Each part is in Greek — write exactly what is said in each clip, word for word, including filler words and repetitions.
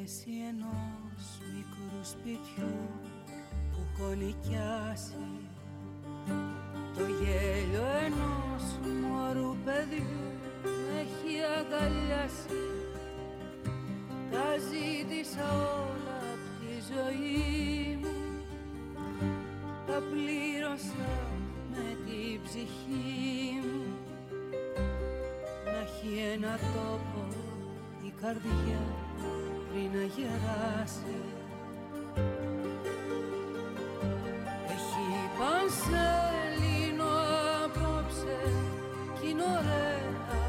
μέση ενός μικρού σπιτιού που έχω νοικιάσει, το γέλιο ενός μωρού παιδιού με έχει αγκαλιάσει. Τα ζήτησα όλα απ' τη ζωή μου, τα πλήρωσα με την ψυχή μου. Να έχει ένα τόπο η καρδιά πριν να γεράσει. Έχει πανσελίνο απόψε κι είναι ωραία.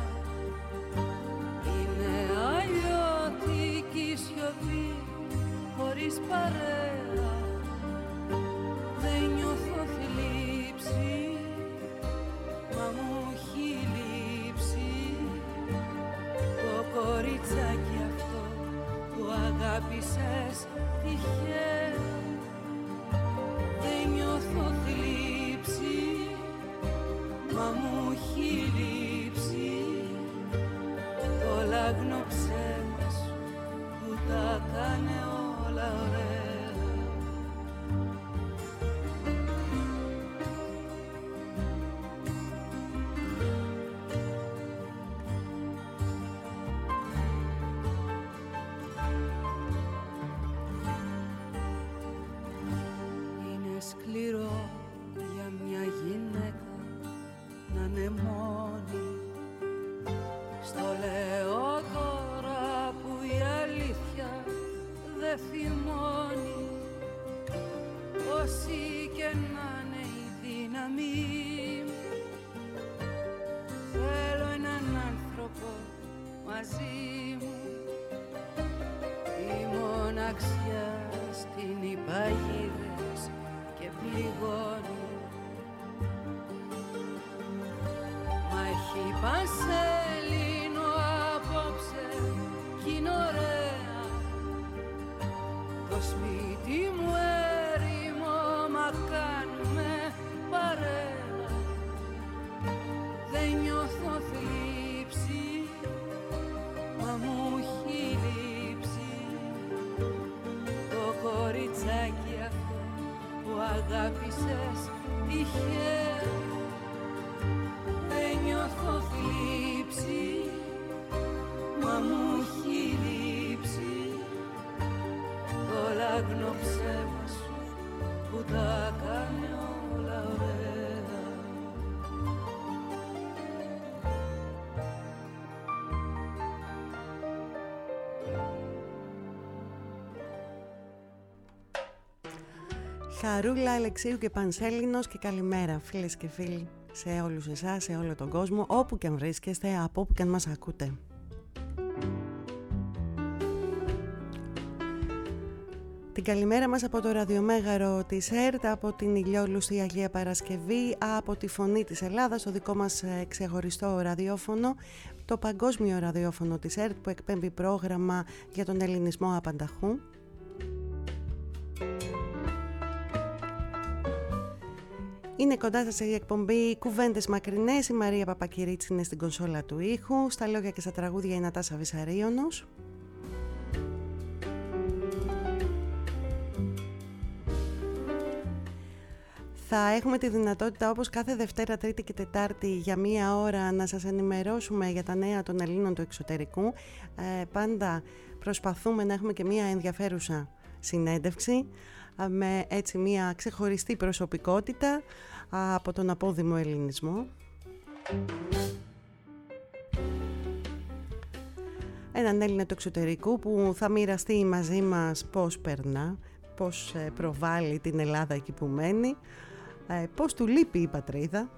Είναι αλλιώτικη σιωπή χωρίς παρέα. Δεν νιώθω θλίψη, μα μου έχει λείψει το κοριτσάκι αυτό που αγάπησες τυχαία. Δεν νιώθω θλίψη, μα μου έχει λείψει το λάγνο ψέμα σου που τα κάνε όλα ωραία. Σκληρό για μια γυναίκα να είναι μόνη. Στο λέω τώρα που η αλήθεια δεν θυμώνει. Όση και να είναι η δύναμή μου, θέλω έναν άνθρωπο μαζί μου. Η μοναξιά στην υπαγίδες και πληγώνει. Μα έχει πανσελίνο απόψε κι είναι ωραία. Το σπίτι μου έρημο, μα κάνουμε παρέα. Δεν νιώθω θλίψη, μα μου έχει λείψει το κοριτσάκι αυτό που αγάπησες τυχαία. Δεν νιώθω θλίψη, μα μου έχει λείψει το λάγνο ψέμα σου που τα κάνει όλα ωραία. Χαρούλα Αλεξίου και Πανσέλινος, και καλημέρα φίλες και φίλοι σε όλους εσάς, σε όλο τον κόσμο, όπου και αν βρίσκεστε, από όπου και αν μας ακούτε. Την καλημέρα μας από το ραδιομέγαρο της ΕΡΤ, από την ηλιόλουστη Αγία Παρασκευή, από τη Φωνή της Ελλάδας, το δικό μας ξεχωριστό ραδιόφωνο, το παγκόσμιο ραδιόφωνο της ΕΡΤ που εκπέμπει πρόγραμμα για τον ελληνισμό απανταχού. Είναι κοντά σας η εκπομπή Κουβέντες Μακρινές. Η Μαρία Παπακυρίτσι είναι στην κονσόλα του ήχου. Στα λόγια και στα τραγούδια η Νατάσα Βυσαρίωνος. Θα έχουμε τη δυνατότητα, όπως κάθε Δευτέρα, Τρίτη και Τετάρτη, για μία ώρα να σας ενημερώσουμε για τα νέα των Ελλήνων του εξωτερικού. Ε, πάντα προσπαθούμε να έχουμε και μία ενδιαφέρουσα συνέντευξη με έτσι μία ξεχωριστή προσωπικότητα από τον απόδημο ελληνισμό. Έναν Έλληνα του εξωτερικού που θα μοιραστεί μαζί μας πώς περνά, πώς προβάλλει την Ελλάδα εκεί που μένει, πώς του λείπει η πατρίδα.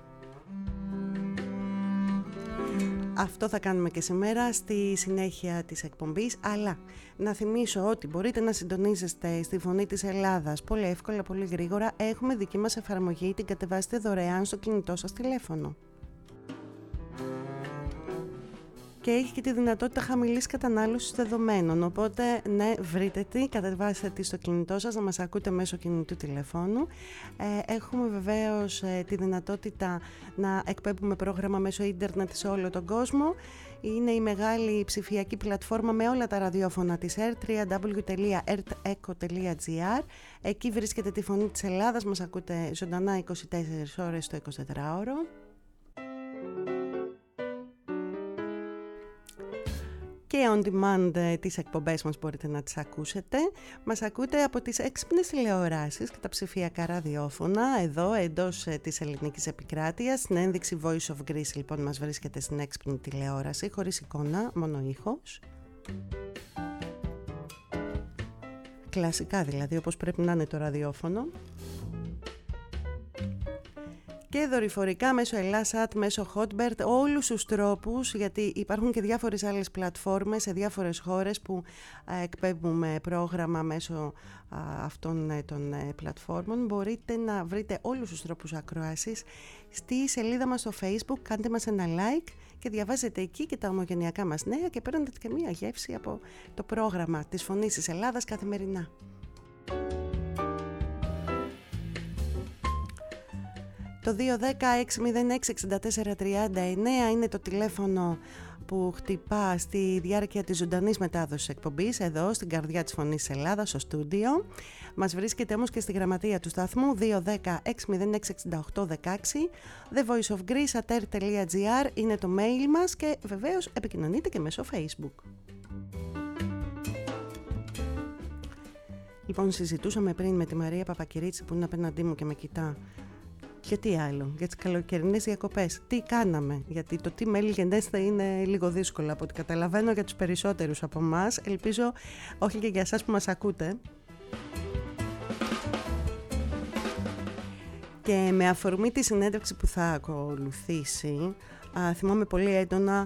Αυτό θα κάνουμε και σήμερα στη συνέχεια της εκπομπής, αλλά να θυμίσω ότι μπορείτε να συντονίζεστε στη Φωνή της Ελλάδας πολύ εύκολα, πολύ γρήγορα. Έχουμε δική μας εφαρμογή, την κατεβάσετε δωρεάν στο κινητό σας τηλέφωνο. και έχει και τη δυνατότητα χαμηλής κατανάλωσης δεδομένων. Οπότε, ναι, βρείτε τη, κατεβάστε τη στο κινητό σας, να μας ακούτε μέσω κινητού τηλεφώνου. Ε, έχουμε βεβαίως ε, τη δυνατότητα να εκπέμπουμε πρόγραμμα μέσω ίντερνετ σε όλο τον κόσμο. Είναι η μεγάλη ψηφιακή πλατφόρμα με όλα τα ραδιόφωνα της ΕΡΤ, double-u double-u double-u τελεία ερτ εκο τελεία τζι άρ. Εκεί βρίσκεται τη φωνή της Ελλάδας, μας ακούτε ζωντανά είκοσι τέσσερις ώρες το εικοσιτετράωρο. Και on demand τις εκπομπές μας μπορείτε να τις ακούσετε. Μας ακούτε από τις έξυπνες τηλεοράσεις και τα ψηφιακά ραδιόφωνα εδώ εντός της ελληνικής επικράτειας. Στην ένδειξη Voice of Greece λοιπόν μας βρίσκεται στην έξυπνη τηλεόραση, χωρίς εικόνα, μόνο ήχος. Κλασικά δηλαδή, όπως πρέπει να είναι το ραδιόφωνο. Και δορυφορικά μέσω Ελλάσατ, μέσω Hotbird, όλους τους τρόπους, γιατί υπάρχουν και διάφορες άλλες πλατφόρμες σε διάφορες χώρες που α, εκπέμπουμε πρόγραμμα μέσω α, αυτών ε, των ε, πλατφόρμων. Μπορείτε να βρείτε όλους τους τρόπους ακροάσης στη σελίδα μας στο Facebook, κάντε μας ένα like και διαβάζετε εκεί και τα ομογενειακά μας νέα και παίρνετε και μία γεύση από το πρόγραμμα της Φωνής της Ελλάδας καθημερινά. Το δύο ένα μηδέν έξι μηδέν έξι εξήντα τέσσερα τριάντα εννέα είναι το τηλέφωνο που χτυπά στη διάρκεια της ζωντανής μετάδοσης εκπομπής εδώ στην καρδιά της Φωνής της Ελλάδας, στο στούντιο. Μας βρίσκεται όμως και στη γραμματεία του σταθμού δύο ένα έξι μηδέν έξι εξήντα οκτώ δεκαέξι. The Voice of Greece at air τελεία τζι άρ είναι το mail μας και βεβαίως επικοινωνείτε και μέσω Facebook. Λοιπόν, συζητούσαμε πριν με τη Μαρία Παπακυρίτση που είναι απέναντί μου και με κοιτά. Και τι άλλο, για τις καλοκαιρινές διακοπές. Τι κάναμε, γιατί το τι μέλη γενέστε είναι λίγο δύσκολο από ό,τι καταλαβαίνω για τους περισσότερους από εμάς. Ελπίζω όχι και για εσάς που μας ακούτε. Και με αφορμή τη συνέντευξη που θα ακολουθήσει, α, θυμάμαι πολύ έντονα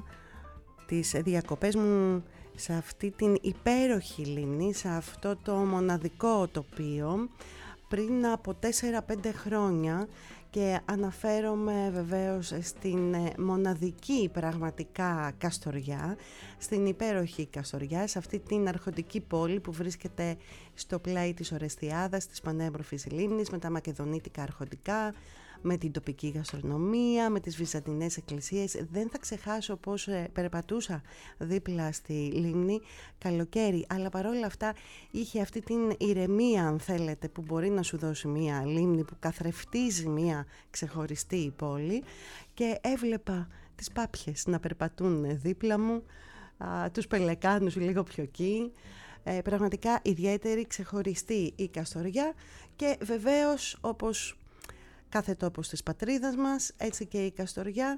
τις διακοπές μου σε αυτή την υπέροχη λίμνη, σε αυτό το μοναδικό τοπίο, πριν από τέσσερα πέντε χρόνια, και αναφέρομαι βεβαίως στην μοναδική πραγματικά Καστοριά, στην υπέροχη Καστοριά, σε αυτή την αρχοντική πόλη που βρίσκεται στο πλάι της Ορεστιάδας, της πανέμορφης λίμνης, με τα μακεδονίτικα αρχοντικά, με την τοπική γαστρονομία, με τις βυζαντινές εκκλησίες. Δεν θα ξεχάσω πώς περπατούσα δίπλα στη λίμνη καλοκαίρι, αλλά παρόλα αυτά είχε αυτή την ηρεμία, αν θέλετε, που μπορεί να σου δώσει μια λίμνη που καθρεφτίζει μια ξεχωριστή πόλη, και έβλεπα τις πάπιες να περπατούν δίπλα μου, α, τους πελεκάνους λίγο πιο εκεί. Ε, πραγματικά ιδιαίτερη, ξεχωριστή η Καστοριά, και βεβαίως όπως κάθε τόπος της πατρίδας μας, έτσι και η Καστοριά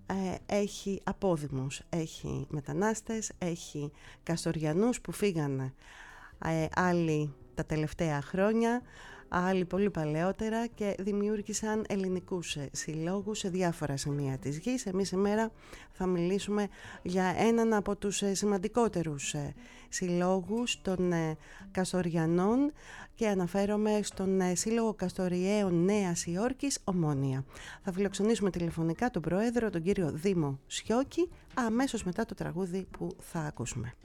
ε, έχει απόδημους, έχει μετανάστες, έχει Καστοριανούς που φύγανε, ε, άλλοι τα τελευταία χρόνια, άλλοι πολύ παλαιότερα, και δημιούργησαν ελληνικούς συλλόγους σε διάφορα σημεία της γης. Εμείς σήμερα θα μιλήσουμε για έναν από τους σημαντικότερους συλλόγους των Καστοριανών, και αναφέρομαι στον Σύλλογο Καστοριαίων Νέας Υόρκης, Ομόνια. Θα φιλοξενήσουμε τηλεφωνικά τον Πρόεδρο, τον κύριο Δήμο Σιώκη, αμέσως μετά το τραγούδι που θα ακούσουμε.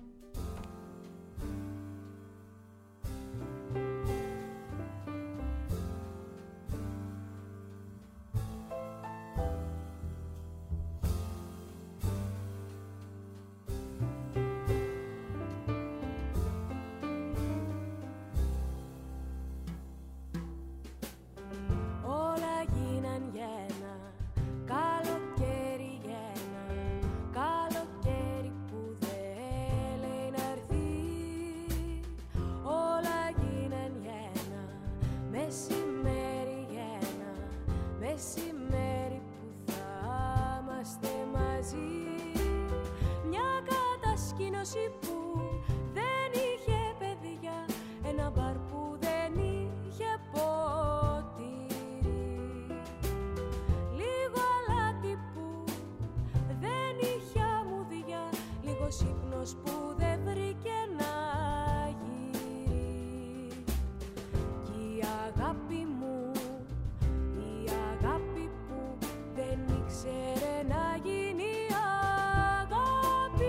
Ξέρε να γίνει αγάπη.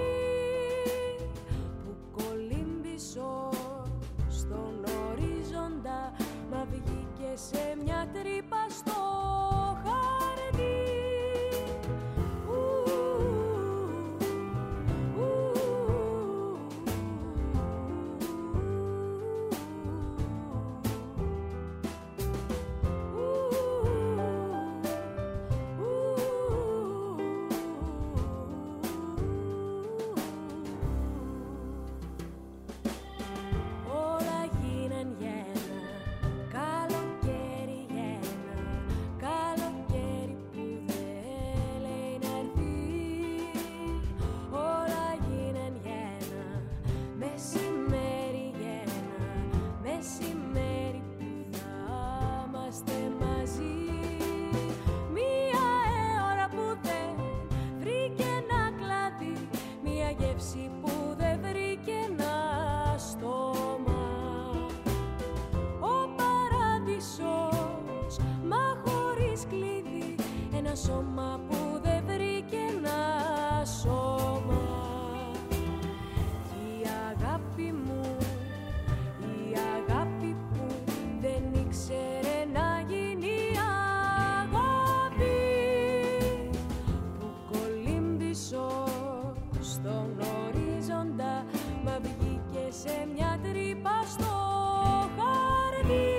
γεύση που δεν βρήκε ένα στόμα. Ο παράδεισος, μα χωρίς κλειδί, ένα σώμα που δεν βρήκε ένα σώμα. Και η αγάπη μου, η αγάπη που δεν ήξερε να γίνει αγάπη, που κολύμπησω στον ορίζοντα, μα βγήκε σε μια τρύπα στο χαρτί.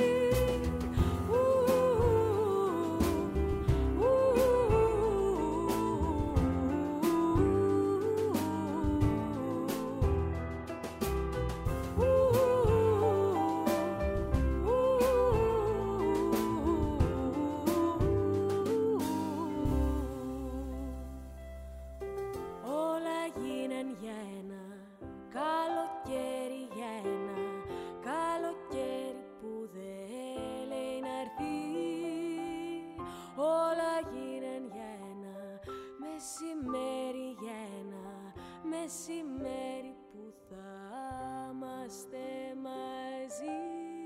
Μεσημέρι για ένα, μεσημέρι που θα είμαστε μαζί.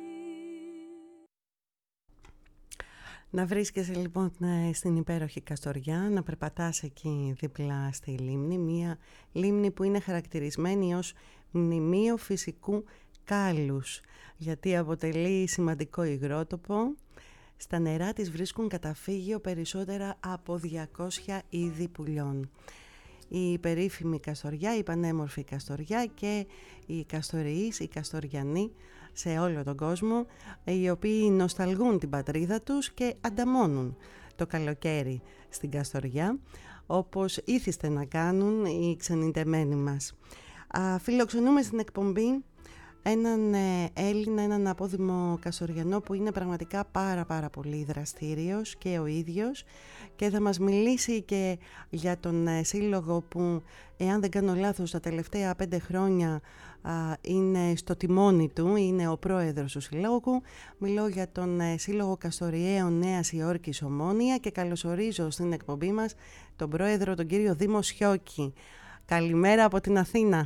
Να βρίσκεσαι λοιπόν στην υπέροχη Καστοριά, να περπατάς εκεί δίπλα στη λίμνη, μια λίμνη που είναι χαρακτηρισμένη ως μνημείο φυσικού κάλους, γιατί αποτελεί σημαντικό υγρότοπο. Στα νερά της βρίσκουν καταφύγιο περισσότερα από διακόσια είδη πουλιών. Η περίφημη Καστοριά, η πανέμορφη Καστοριά και οι Καστοριείς, οι Καστοριανοί σε όλο τον κόσμο, οι οποίοι νοσταλγούν την πατρίδα τους και ανταμώνουν το καλοκαίρι στην Καστοριά, όπως ήθιστε να κάνουν οι ξενιτεμένοι μας. Α, φιλοξενούμε στην εκπομπή έναν Έλληνα, έναν απόδημο Καστοριανό που είναι πραγματικά πάρα πάρα πολύ δραστήριος και ο ίδιος, και θα μας μιλήσει και για τον σύλλογο που, εάν δεν κάνω λάθος, τα τελευταία πέντε χρόνια α, είναι στο τιμόνι του, είναι ο πρόεδρος του συλλόγου. Μιλώ για τον Σύλλογο Καστοριαίων Νέας Υόρκης Ομόνια και καλωσορίζω στην εκπομπή μας τον πρόεδρο, τον κύριο Δήμο Σιώκη. Καλημέρα από την Αθήνα.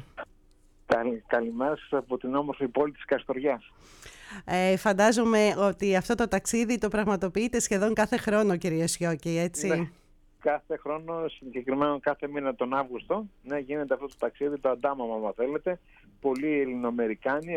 Καλημέρα σας από την όμορφη πόλη της Καστοριάς. Ε, φαντάζομαι ότι αυτό το ταξίδι το πραγματοποιείτε σχεδόν κάθε χρόνο, κύριε Σιώκη, έτσι? Ναι, κάθε χρόνο, συγκεκριμένα κάθε μήνα τον Αύγουστο, ναι, γίνεται αυτό το ταξίδι, το αντάμωμα, αν θέλετε. Πολλοί Ελληνοαμερικάνοι,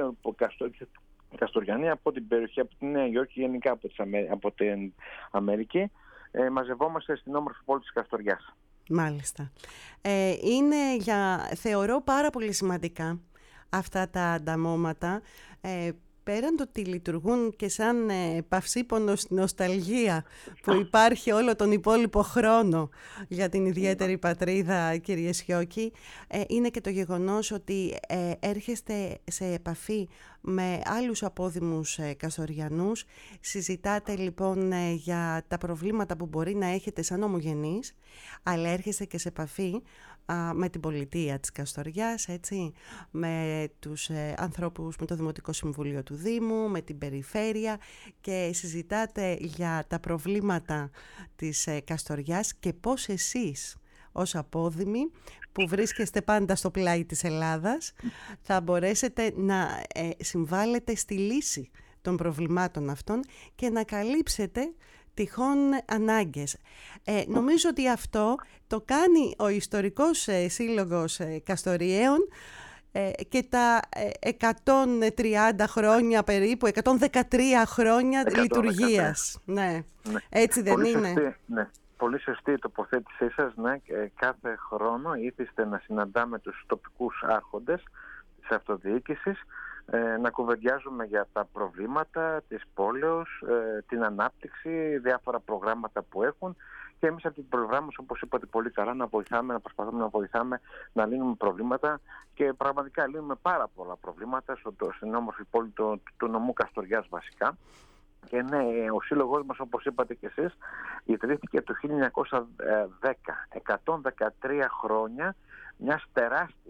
Καστοριανοί από την περιοχή, από τη Νέα Υόρκη, γενικά από, τις Αμέ... από την Αμερική, ε, μαζευόμαστε στην όμορφη πόλη της Καστοριάς. Μάλιστα. Ε, είναι, για, θεωρώ, πάρα πολύ σημαντικά αυτά τα ανταμώματα, ε, πέραν το ότι λειτουργούν και σαν ε, παυσίπονο στην νοσταλγία που υπάρχει όλο τον υπόλοιπο χρόνο για την ιδιαίτερη πατρίδα, κύριε Σιώκη, ε, είναι και το γεγονός ότι ε, έρχεστε σε επαφή με άλλους απόδημους ε, Καστοριανούς. Συζητάτε λοιπόν ε, για τα προβλήματα που μπορεί να έχετε σαν ομογενείς, αλλά έρχεστε και σε επαφή α, με την πολιτεία της Καστοριάς, έτσι, με τους ε, ανθρώπους, με το Δημοτικό Συμβούλιο του Δήμου, με την Περιφέρεια, και συζητάτε για τα προβλήματα της ε, Καστοριάς και πώς εσείς ως απόδημοι που βρίσκεστε πάντα στο πλάι της Ελλάδας θα μπορέσετε να ε, συμβάλλετε στη λύση των προβλημάτων αυτών και να καλύψετε τυχόν ανάγκες. Ε, νομίζω ότι αυτό το κάνει ο Ιστορικός ε, Σύλλογος ε, Καστοριαίων ε, και τα ε, εκατόν τριάντα χρόνια περίπου, εκατόν δεκατρία χρόνια εκατόν δεκατρία λειτουργίας. Ναι. Ναι. Έτσι δεν Πολύ είναι? Σωστή, ναι. Πολύ σωστή η τοποθέτησή σας. Ναι. Κάθε χρόνο ήθιστε να συναντάμε τους τοπικούς άρχοντες της αυτοδιοίκησης, να κουβεντιάζουμε για τα προβλήματα της πόλεως, την ανάπτυξη, διάφορα προγράμματα που έχουν, και εμείς από την πλευρά μας, όπως είπατε πολύ καλά, να βοηθάμε, να προσπαθούμε να βοηθάμε να λύνουμε προβλήματα, και πραγματικά λύνουμε πάρα πολλά προβλήματα στην όμορφη πόλη του, του νομού Καστοριάς βασικά. Και ναι, ο σύλλογός μας, όπως είπατε και εσείς, ιδρύθηκε το χίλια εννιακόσια δέκα, εκατόν δεκατρία χρόνια μιας τεράστιας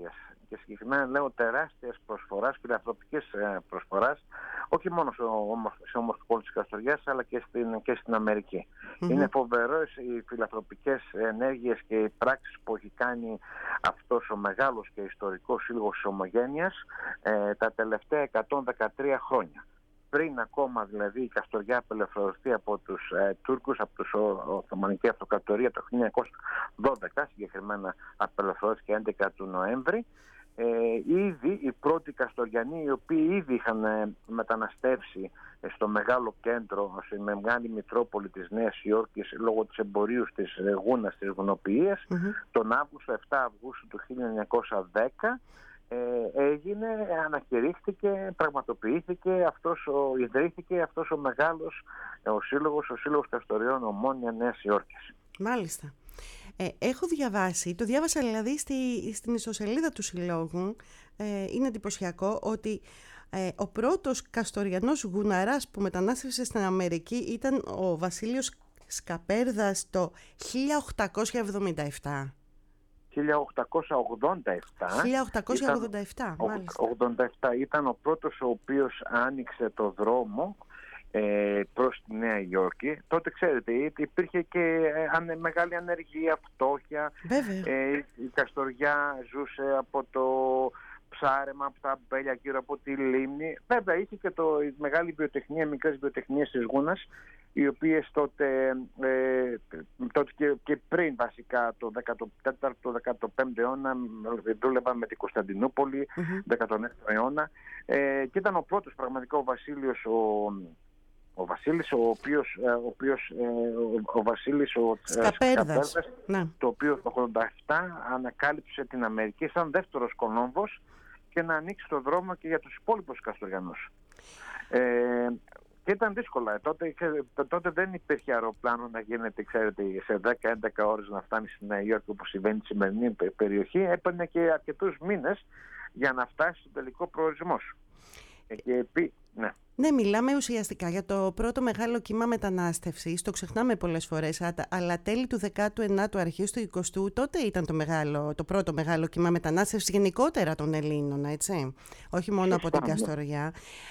και συγκεκριμένα λέω τεράστιας προσφοράς, φιλανθρωπικής προσφοράς, όχι μόνο σε όμορφη πόλη της Καστοριάς, αλλά και στην, και στην Αμερική. Mm-hmm. Είναι φοβερές οι φιλανθρωπικές ενέργειες και οι πράξεις που έχει κάνει αυτός ο μεγάλος και ιστορικός σύλλογος της Ομογένειας ε, τα τελευταία εκατόν δεκατρία χρόνια. Πριν ακόμα δηλαδή η Καστοριά απελευθερωθεί από τους ε, Τούρκους, από τους Οθωμανική Αυτοκρατορία το χίλια εννιακόσια δώδεκα, συγκεκριμένα απελευθερώθηκε έντεκα του Νοέμβρη, ε, ήδη οι πρώτοι Καστοριανοί, οι οποίοι ήδη είχαν ε, μεταναστεύσει ε, στο μεγάλο κέντρο, στη μεγάλη Μητρόπολη της Νέας Υόρκης, λόγω της εμπορίου της ε, γούνας, της γουνοποιίας, mm-hmm. τον Αύγουστο, επτά Αυγούστου του χίλια εννιακόσια δέκα, Ε, έγινε, ανακηρύχθηκε, πραγματοποιήθηκε, αυτός ο, ιδρύθηκε αυτός ο μεγάλος ε, ο σύλλογος, ο Σύλλογος Καστοριών Ομόνια Νέας Υόρκης. Μάλιστα. Ε, έχω διαβάσει, το διάβασα δηλαδή στη, στην ιστοσελίδα του Συλλόγου, ε, είναι εντυπωσιακό ότι ε, ο πρώτος Καστοριανός γουναράς που μετανάστευσε στην Αμερική ήταν ο Βασίλειος Σκαπέρδας το χίλια οκτακόσια εβδομήντα επτά. χίλια οκτακόσια ογδόντα επτά, χίλια οκτακόσια ογδόντα επτά, ήταν, μάλιστα. ογδόντα επτά ήταν ο πρώτος ο οποίος άνοιξε το δρόμο ε, προς τη Νέα Υόρκη. Τότε ξέρετε υπήρχε και ε, μεγάλη ανεργία, φτώχεια. Ε, η Καστοριά ζούσε από το ψάρεμα, από τα αμπέλια γύρω από τη λίμνη. Βέβαια είχε και το, η μεγάλη βιοτεχνία, μικρές βιοτεχνίες της Γούνας, οι οποίες τότε, ε, τότε και, και πριν βασικά το δεκατέταρτο δεκαπέμπτο αιώνα δούλευαν με την Κωνσταντινούπολη, mm-hmm. δέκατον έκτο αιώνα, ε, και ήταν ο πρώτος πραγματικά ο Βασίλειος ο, ο Βασίλης, ο οποίος, ο, οποίος, ο Βασίλης ο Σκαπέρδας, ναι. το οποίο το ογδόντα επτά ανακάλυψε την Αμερική σαν δεύτερος Κολόμβος και να ανοίξει το δρόμο και για τους υπόλοιπους Καστοριανούς. Ε, Και ήταν δύσκολα. Τότε, τότε δεν υπήρχε αεροπλάνο να γίνεται, ξέρετε, σε δέκα έντεκα ώρες να φτάνει στη Νέα Υόρκη, όπως συμβαίνει στη σημερινή περιοχή. Έπαιρνε και αρκετούς μήνες για να φτάσει στο τελικό προορισμό σου. Και επί... ναι. Ναι, μιλάμε ουσιαστικά για το πρώτο μεγάλο κύμα μετανάστευσης, το ξεχνάμε πολλές φορές, αλλά τέλη του δέκατου ενάτου, αρχές του εικοστού, τότε ήταν το, μεγάλο, το πρώτο μεγάλο κύμα μετανάστευσης γενικότερα των Ελλήνων, έτσι, όχι μόνο από την Καστοριά.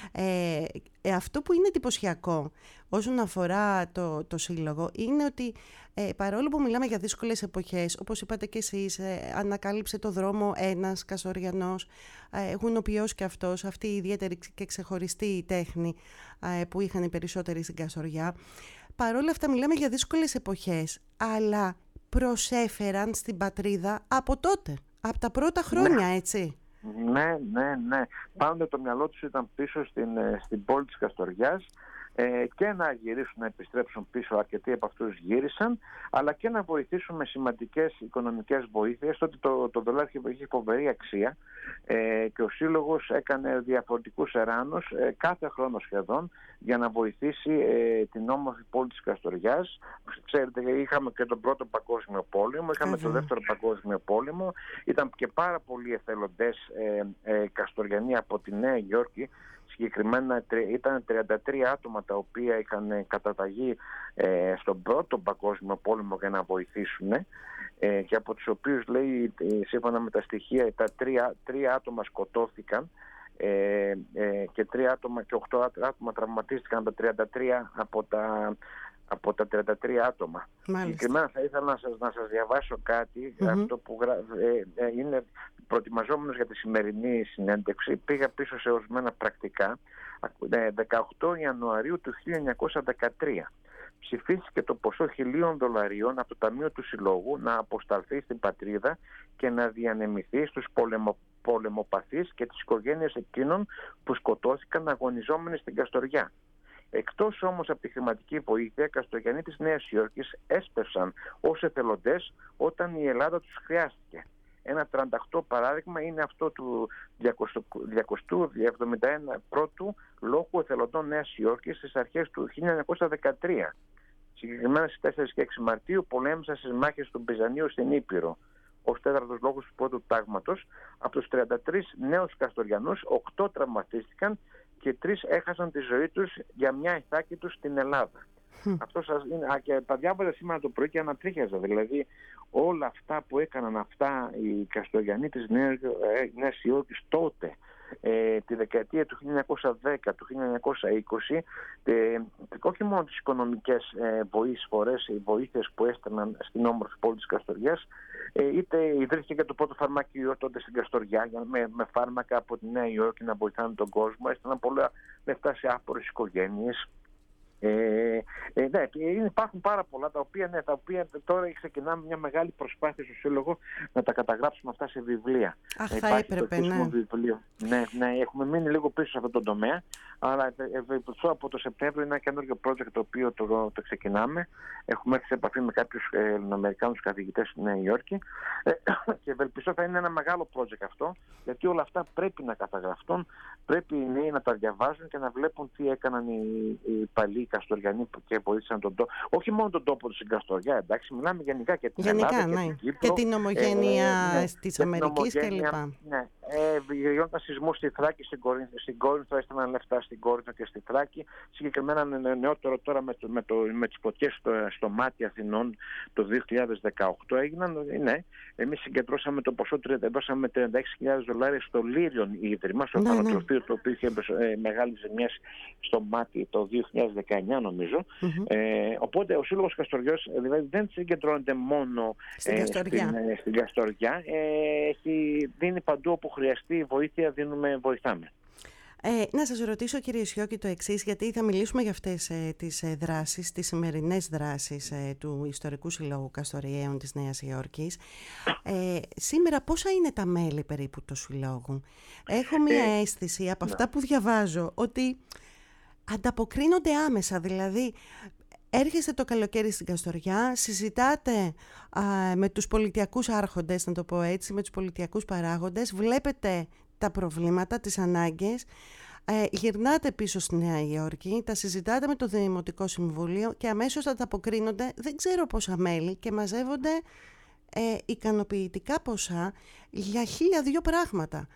Ε, ε, αυτό που είναι εντυπωσιακό όσον αφορά το, το σύλλογο είναι ότι ε, παρόλο που μιλάμε για δύσκολες εποχές, όπως είπατε και εσείς, ε, ανακάλυψε το δρόμο ένας Καστοριανός, ε, γουνοποιός και αυτός, αυτή η ιδιαίτερη και ξεχωριστή τέχνη ε, που είχαν οι περισσότεροι στην Καστοριά. Παρόλα αυτά μιλάμε για δύσκολες εποχές, αλλά προσέφεραν στην πατρίδα από τότε, από τα πρώτα χρόνια, ναι. έτσι. Ναι, ναι, ναι. Πάντοτε το μυαλό τους ήταν πίσω στην, στην πόλη της Καστοριάς, ε, και να γυρίσουν, να επιστρέψουν πίσω, αρκετοί από αυτούς γύρισαν, αλλά και να βοηθήσουν με σημαντικές οικονομικές βοήθειες. Τότε το, το δολάριο είχε φοβερή αξία, ε, και ο Σύλλογος έκανε διαφορετικούς εράνους ε, κάθε χρόνο σχεδόν για να βοηθήσει ε, την όμορφη πόλη της Καστοριάς. Ξέρετε, είχαμε και τον πρώτο παγκόσμιο πόλεμο, είχαμε τον δεύτερο παγκόσμιο πόλεμο, ήταν και πάρα πολλοί εθελοντές ε, ε, Καστοριανοί από τη Νέα Υόρκη. Συγκεκριμένα ήταν τριάντα τρία άτομα τα οποία είχαν καταταγεί ε, στον πρώτο παγκόσμιο πόλεμο για να βοηθήσουν, ε, και από τους οποίους, λέει, σύμφωνα με τα στοιχεία, τα τρία, τρία άτομα σκοτώθηκαν ε, ε, και τρία άτομα και οκτώ άτομα τραυματίστηκαν, τα τριάντα τρία από τα, από τα τριάντα τρία άτομα. Μάλιστα. Συγκεκριμένα θα ήθελα να σας, να σας διαβάσω κάτι, mm-hmm. αυτό που γρα... ε, ε, είναι προετοιμαζόμενος για τη σημερινή συνέντευξη. Πήγα πίσω σε ορισμένα πρακτικά. δεκαοκτώ Ιανουαρίου του χίλια εννιακόσια δεκατρία ψηφίστηκε το ποσό χιλίων δολαρίων από το Ταμείο του Συλλόγου να αποσταλθεί στην πατρίδα και να διανεμηθεί στους πολεμο... πολεμοπαθείς και τις οικογένειες εκείνων που σκοτώθηκαν αγωνιζόμενοι στην Καστοριά. Εκτός όμως από τη χρηματική βοήθεια, οι Καστοριανοί της Νέας Υόρκης έσπευσαν ως εθελοντές όταν η Ελλάδα τους χρειάστηκε. Ένα τριάντα οκτώ παράδειγμα είναι αυτό του διακόσια εβδομήντα ένα πρώτου Λόγου Εθελοντών Νέας Υόρκης στις αρχές του χίλια εννιακόσια δεκατρία. Συγκεκριμένα στις τέσσερις και έξι Μαρτίου πολέμησαν στις μάχες του Μπιζανίου στην Ήπειρο. Ως τέταρτος λόγος του πρώτου τάγματος, από τους τριάντα τρεις νέους Καστοριανούς, οκτώ τραυματίστηκαν και τρεις έχασαν τη ζωή τους για μια ηθάκη τους στην Ελλάδα. Mm. Αυτό σας είναι, α, και τα διάβαζα σήμερα το πρωί και ανατρίχιαζα. Δηλαδή όλα αυτά που έκαναν αυτά οι Καστοριανοί της Νέας, ε, Νέας Υόρκης τότε, Ε, τη δεκαετία του χίλια εννιακόσια δέκα, του χίλια εννιακόσια είκοσι, ε, όχι μόνο τις οικονομικές ε, βοήθειες, οι βοήθειες που έστελναν στην όμορφη πόλη της Καστοριάς, ε, είτε ιδρύθηκε και το πρώτο φαρμακείο τότε στην Καστοριά με, με φάρμακα από τη Νέα Υόρκη να βοηθάνε τον κόσμο, έστελναν πολλά λεφτά σε άπορες οικογένειες. Ε, ε, ναι, υπάρχουν πάρα πολλά τα οποία, ναι, τα οποία τώρα ξεκινάμε μια μεγάλη προσπάθεια στο Σύλλογο να τα καταγράψουμε αυτά σε βιβλία. Αχ, ε, θα έπρεπε, ναι. Βιβλίο. Ναι, ναι, έχουμε μείνει λίγο πίσω σε αυτόν τον τομέα, αλλά ευελπιστώ από το Σεπτέμβριο είναι ένα καινούργιο project το οποίο το, το ξεκινάμε. Έχουμε έρθει σε επαφή με κάποιους Ελληνοαμερικάνους καθηγητές στη Νέα Υόρκη ε, και ευελπιστώ θα είναι ένα μεγάλο project αυτό, γιατί όλα αυτά πρέπει να καταγραφτούν, πρέπει οι νέοι να τα διαβάζουν και να βλέπουν τι έκαναν οι, οι παλιοί Καστοριανοί και βοήθησαν τον τόπο. Όχι μόνο τον τόπο του στην Καστοριά, εντάξει, μιλάμε γενικά και την γενικά, Ελλάδα ναι. και την Κύπρο. Και την ομογένεια ε, ναι, της Αμερικής κλπ. Ναι, ε, γινόταν σεισμούς στη Θράκη, στην Κόρινθο, στην Κόρινθο έστελναν λεφτά στην Κόρινθο και στη Θράκη. Συγκεκριμένα νεότερο τώρα με, το, με, το, με τις ποτιές στο, στο μάτι Αθηνών το δύο χιλιάδες δεκαοκτώ έγιναν, ναι, εμείς συγκεντρώσαμε το ποσό, δώσαμε τριάντα έξι χιλιάδες δολάρια στο Λύριον Ίδρυμα, στο θανατοφείο, ναι, το οποίο είχε ε, μεγάλη ζημιές στο μάτι το δύο χιλιάδες δεκαεννιά νομίζω. Mm-hmm. Ε, οπότε ο Σύλλογος Καστοριός δηλαδή δεν συγκεντρώνεται μόνο στην ε, Καστοριά. Στην, ε, στην Καστοριά. Ε, έχει, δίνει παντού όπου χρειαστεί βοήθεια, δίνουμε, βοηθάμε. Ε, να σας ρωτήσω κύριε Σιώκη το εξής, γιατί θα μιλήσουμε για αυτές ε, τις ε, δράσεις, τις σημερινές δράσεις ε, του Ιστορικού Συλλόγου Καστοριαίων της Νέας Υόρκης. Ε, σήμερα πόσα είναι τα μέλη περίπου του Συλλόγου? Έχω μία ε, αίσθηση από αυτά που διαβάζω ότι ανταποκρίνονται άμεσα, δηλαδή έρχεστε το καλοκαίρι στην Καστοριά, συζητάτε α, με τους πολιτιακούς άρχοντες, να το πω έτσι, με τους πολιτιακούς παράγοντες, βλέπετε τα προβλήματα, τις ανάγκες, ε, γυρνάτε πίσω στη Νέα Υόρκη, τα συζητάτε με το Δημοτικό Συμβούλιο και αμέσως ανταποκρίνονται, δεν ξέρω πόσα μέλη, και μαζεύονται ε, ικανοποιητικά ποσά για χίλια δύο πράγματα.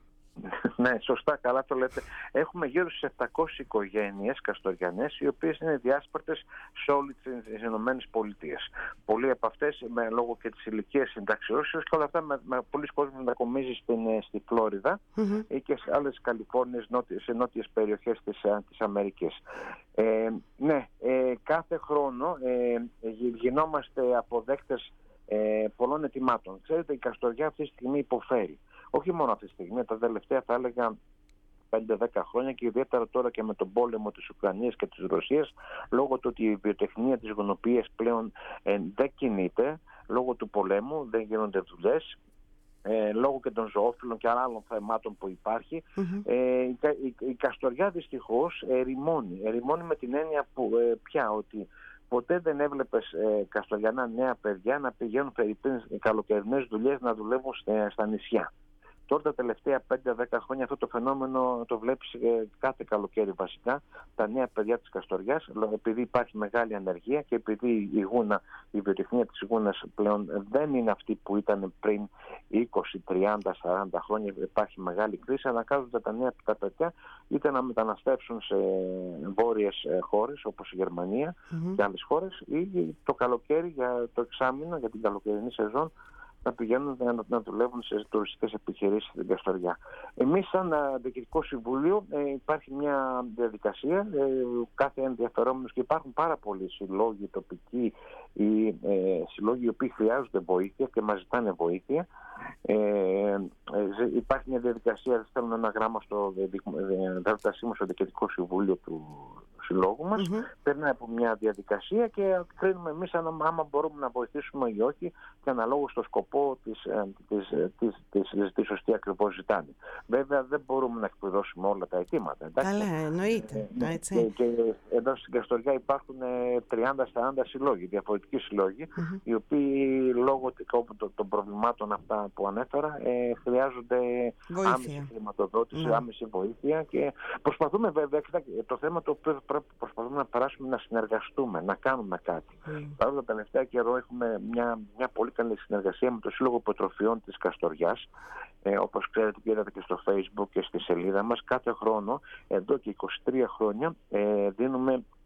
Ναι, σωστά, καλά το λέτε. Έχουμε γύρω στις επτακόσιες οικογένειες καστοριανές, οι οποίες είναι διάσπαρτες σε όλες τις Ηνωμένες Πολιτείες. Πολλοί από αυτές, με, λόγω και της ηλικίας συνταξιώσεως και όλα αυτά, με, με πολλοί κόσμοι μετακομίζει στην, στη Φλόριδα mm-hmm. ή και σε άλλες Καλιφόρνιες, νότιες, σε νότιες περιοχές της, της Αμερικής. Ε, ναι, ε, κάθε χρόνο ε, γινόμαστε αποδέκτες ε, πολλών ετοιμάτων. Ξέρετε, η Καστοριά αυτή τη στιγμή υποφέρει. Όχι μόνο αυτή τη στιγμή, τα τελευταία θα έλεγα πέντε δέκα χρόνια και ιδιαίτερα τώρα και με τον πόλεμο της Ουκρανίας και της Ρωσίας, λόγω του ότι η βιοτεχνία της γονοπίας πλέον ε, δεν κινείται, λόγω του πολέμου δεν γίνονται δουλειές, ε, λόγω και των ζωόφυλων και άλλων θεμάτων που υπάρχει. Mm-hmm. Ε, η, η, η Καστοριά δυστυχώς ερημώνει. Ερημώνει με την έννοια που ε, πια ότι ποτέ δεν έβλεπες ε, καστοριανά νέα παιδιά να πηγαίνουν περίπου καλοκαιρινές δουλειές να δουλεύουν στα, στα νησιά. Τώρα τα τελευταία πέντε δέκα χρόνια αυτό το φαινόμενο το βλέπεις ε, κάθε καλοκαίρι βασικά. Τα νέα παιδιά της Καστοριάς, επειδή υπάρχει μεγάλη ανεργία και επειδή η γούνα, η βιοτεχνία της γούνας πλέον δεν είναι αυτή που ήταν πριν είκοσι, τριάντα, σαράντα χρόνια, υπάρχει μεγάλη κρίση, αναγκάζονται τα νέα τα παιδιά είτε να μεταναστεύσουν σε βόρειες χώρες όπως η Γερμανία mm-hmm. και άλλες χώρες, ή το καλοκαίρι για το εξάμηνο, για την καλοκαιρινή σεζόν, να πηγαίνουν να, να δουλεύουν σε τουριστικές επιχειρήσεις στην Καστοριά. Εμείς σαν Διοικητικό Συμβούλιο ε, υπάρχει μια διαδικασία, ε, κάθε ενδιαφερόμενος, και υπάρχουν πάρα πολλοί συλλόγοι τοπικοί ή ε, συλλόγοι οι οποίοι χρειάζονται βοήθεια και μας ζητάνε βοήθεια. Ε, ε, υπάρχει μια διαδικασία, στέλνουν ένα γράμμα στο δέλτα στο Διοικητικό Συμβούλιο του Συλλόγου μας, mm-hmm. περνάει από μια διαδικασία και κρίνουμε εμείς αν άμα μπορούμε να βοηθήσουμε ή όχι και αναλόγως στο σκοπό της, της, της, της, της, της σωστή ακριβώς ζητάνε. Βέβαια δεν μπορούμε να εκπληρώσουμε όλα τα αιτήματα. Εντάξει? Καλά, εννοείται. Ε, έτσι. Και, και εδώ στην Καστοριά υπάρχουν τριάντα σαράντα συλλόγοι, διαφορετικοί συλλόγοι, mm-hmm. οι οποίοι λόγω των προβλημάτων αυτά που ανέφερα ε, χρειάζονται βοήθεια. Άμεση χρηματοδότηση, mm. άμεση βοήθεια, και προσπαθούμε βέβαια, το θέμα το οποίο προσπαθούμε να περάσουμε, να συνεργαστούμε, να κάνουμε κάτι. Mm. Παρόλο το τελευταίο καιρό έχουμε μια, μια πολύ καλή συνεργασία με το Σύλλογο Υποτροφιών της Καστοριάς. Ε, όπως ξέρετε και είδατε και στο Facebook και στη σελίδα μας, κάθε χρόνο, εδώ και είκοσι τρία χρόνια, ε, δίνουμε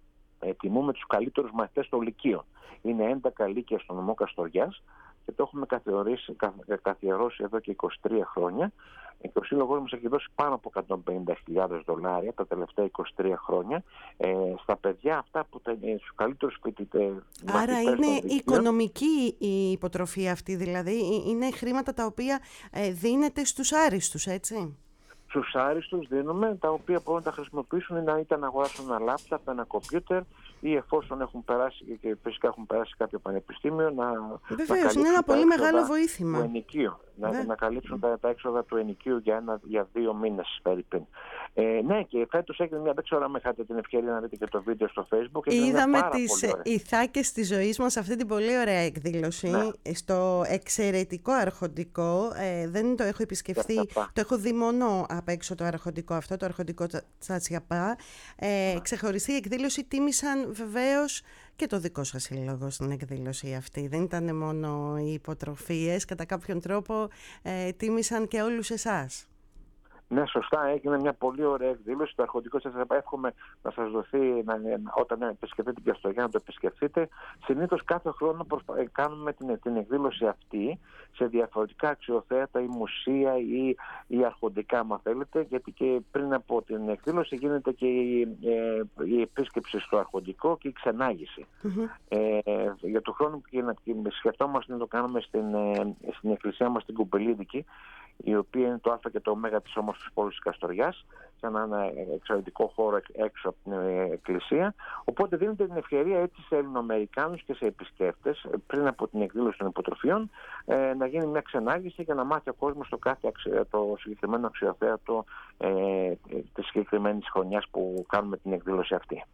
ε, τιμούμε τους καλύτερους μαθητές των λυκείων. Είναι έντακα λύκεια στο νομό Καστοριάς και το έχουμε καθιερώσει εδώ και είκοσι τρία χρόνια. Και ο Σύλλογος μας έχει δώσει πάνω από εκατόν πενήντα χιλιάδες δολάρια τα τελευταία είκοσι τρία χρόνια ε, στα παιδιά αυτά που είναι στους καλύτερους φοιτητές. Άρα είναι οικονομική η υποτροφία αυτή, δηλαδή είναι χρήματα τα οποία ε, δίνεται στους άριστους, έτσι. Στους άριστους δίνουμε, τα οποία μπορούν να τα χρησιμοποιήσουν ή να είτε να αγοράσουν ένα λάπτοπ, ένα κομπιούτερ ή εφόσον έχουν περάσει και φυσικά έχουν περάσει κάποιο πανεπιστήμιο να, Βεβαίως, να είναι ένα πολύ μεγάλο βοήθημα. Του ενοικίου, να, να καλύψουν τα, τα έξοδα του ενοικίου για, ένα, για δύο μήνες περίπου. Ε, ναι, και φέτος έγινε μια, δεν ξέρω αν είχατε την ευκαιρία να δείτε και το βίντεο στο Facebook. Είδαμε τις ηθάκες της ζωής μας, αυτή την πολύ ωραία εκδήλωση, ναι. Στο εξαιρετικό αρχοντικό. Ε, δεν το έχω επισκεφθεί, το έχω δει μόνο απ' έξω το αρχοντικό αυτό, το αρχοντικό Τσατσιαπά. Ε, ξεχωριστή εκδήλωση, τίμησαν βεβαίως και το δικό σας σύλλογο στην εκδήλωση αυτή. Δεν ήταν μόνο οι υποτροφίες, κατά κάποιον τρόπο ε, τίμησαν και όλους εσάς. Ναι, σωστά, έγινε μια πολύ ωραία εκδήλωση. Το αρχοντικό σας εύχομαι να σας δοθεί, να, όταν επισκεφτείτε την Καστοριά, να το επισκεφτείτε. Συνήθως κάθε χρόνο προσπα... κάνουμε την, την εκδήλωση αυτή σε διαφορετικά αξιοθέατα ή μουσεία ή, ή αρχοντικά, αν θέλετε, γιατί και πριν από την εκδήλωση γίνεται και η, ε, η επίσκεψη στο αρχοντικό και η ξενάγηση. Mm-hmm. Ε, για το χρόνο που σκεφτόμαστε να το κάνουμε στην, ε, στην εκκλησία μας, στην Κουμπελίδικη, η οποία είναι το α και το ω της όμορφης πόλης της Καστοριάς, σε ένα εξαιρετικό χώρο έξω από την εκκλησία. Οπότε δίνεται την ευκαιρία έτσι σε Ελληνοαμερικάνους και σε επισκέπτες, πριν από την εκδήλωση των υποτροφιών, να γίνει μια ξενάγηση και να μάθει ο κόσμος το, κάθε, το συγκεκριμένο αξιοθέατο ε, της συγκεκριμένης χρονιάς που κάνουμε την εκδήλωση αυτή.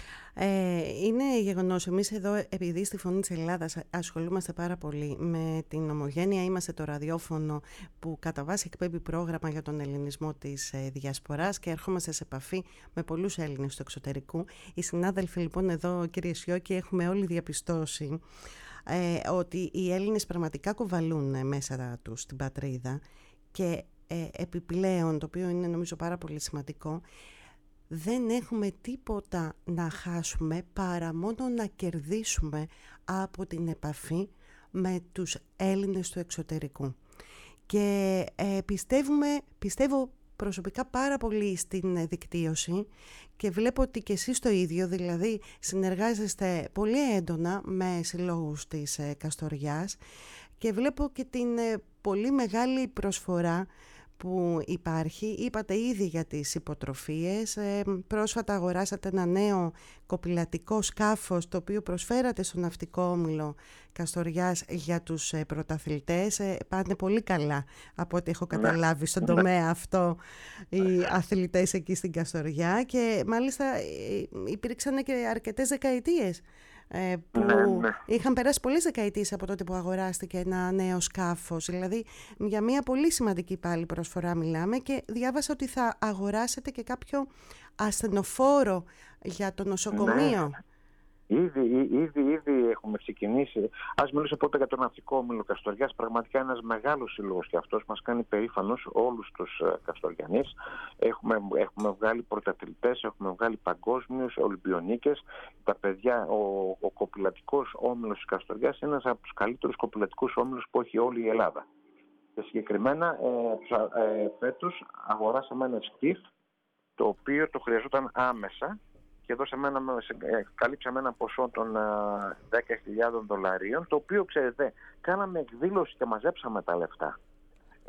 Ε, είναι γεγονός, εμείς εδώ επειδή στη Φωνή της Ελλάδας ασχολούμαστε πάρα πολύ με την Ομογένεια, είμαστε το ραδιόφωνο που κατά βάση εκπέμπει πρόγραμμα για τον ελληνισμό της ε, διασποράς και ερχόμαστε σε επαφή με πολλούς Έλληνες του εξωτερικού. Οι συνάδελφοι λοιπόν εδώ, κύριε Σιώκη, έχουμε όλοι διαπιστώσει ε, ότι οι Έλληνες πραγματικά κουβαλούν μέσα τους την πατρίδα και ε, επιπλέον, το οποίο είναι νομίζω πάρα πολύ σημαντικό, δεν έχουμε τίποτα να χάσουμε παρά μόνο να κερδίσουμε από την επαφή με τους Έλληνες του εξωτερικού. Και ε, πιστεύουμε, πιστεύω προσωπικά πάρα πολύ στην δικτύωση και βλέπω ότι και εσείς το ίδιο, δηλαδή συνεργάζεστε πολύ έντονα με συλλόγους της ε, Καστοριάς και βλέπω και την ε, πολύ μεγάλη προσφορά που υπάρχει. Είπατε ήδη για τις υποτροφίες. Ε, πρόσφατα αγοράσατε ένα νέο κοπηλατικό σκάφος το οποίο προσφέρατε στο Ναυτικό Όμιλο Καστοριάς για τους ε, πρωταθλητές. Ε, πάνε πολύ καλά από ό,τι έχω καταλάβει στον τομέα αυτό οι αθλητές εκεί στην Καστοριά και μάλιστα ε, υπήρξαν και αρκετές δεκαετίες που ναι, ναι. είχαν περάσει πολλές δεκαετίες από τότε που αγοράστηκε ένα νέο σκάφος. Δηλαδή για μια πολύ σημαντική πάλι προσφορά μιλάμε και διάβασα ότι θα αγοράσετε και κάποιο ασθενοφόρο για το νοσοκομείο. Ναι. Ήδη, ήδη, ήδη έχουμε ξεκινήσει. Ας μιλήσω πρώτα για το Ναυτικό Όμιλο Καστοριάς. Πραγματικά ένας μεγάλος σύλλογος και αυτός μας κάνει περήφανος όλους τους Καστοριανείς. Έχουμε, έχουμε βγάλει πρωταθλητές, έχουμε βγάλει παγκόσμιους, ολυμπιονίκες. Τα παιδιά, ο, ο κοπηλατικός όμιλος της Καστοριάς είναι ένας από τους καλύτερους κοπηλατικούς όμιλους που έχει όλη η Ελλάδα. Και συγκεκριμένα ε, ε, φέτος αγοράσαμε ένα σκιφ το οποίο το χρειαζόταν άμεσα και δώσαμε ένα, καλύψαμε ένα ποσό των δέκα χιλιάδες δολαρίων, το οποίο, ξέρετε, κάναμε εκδήλωση και μαζέψαμε τα λεφτά. Ε,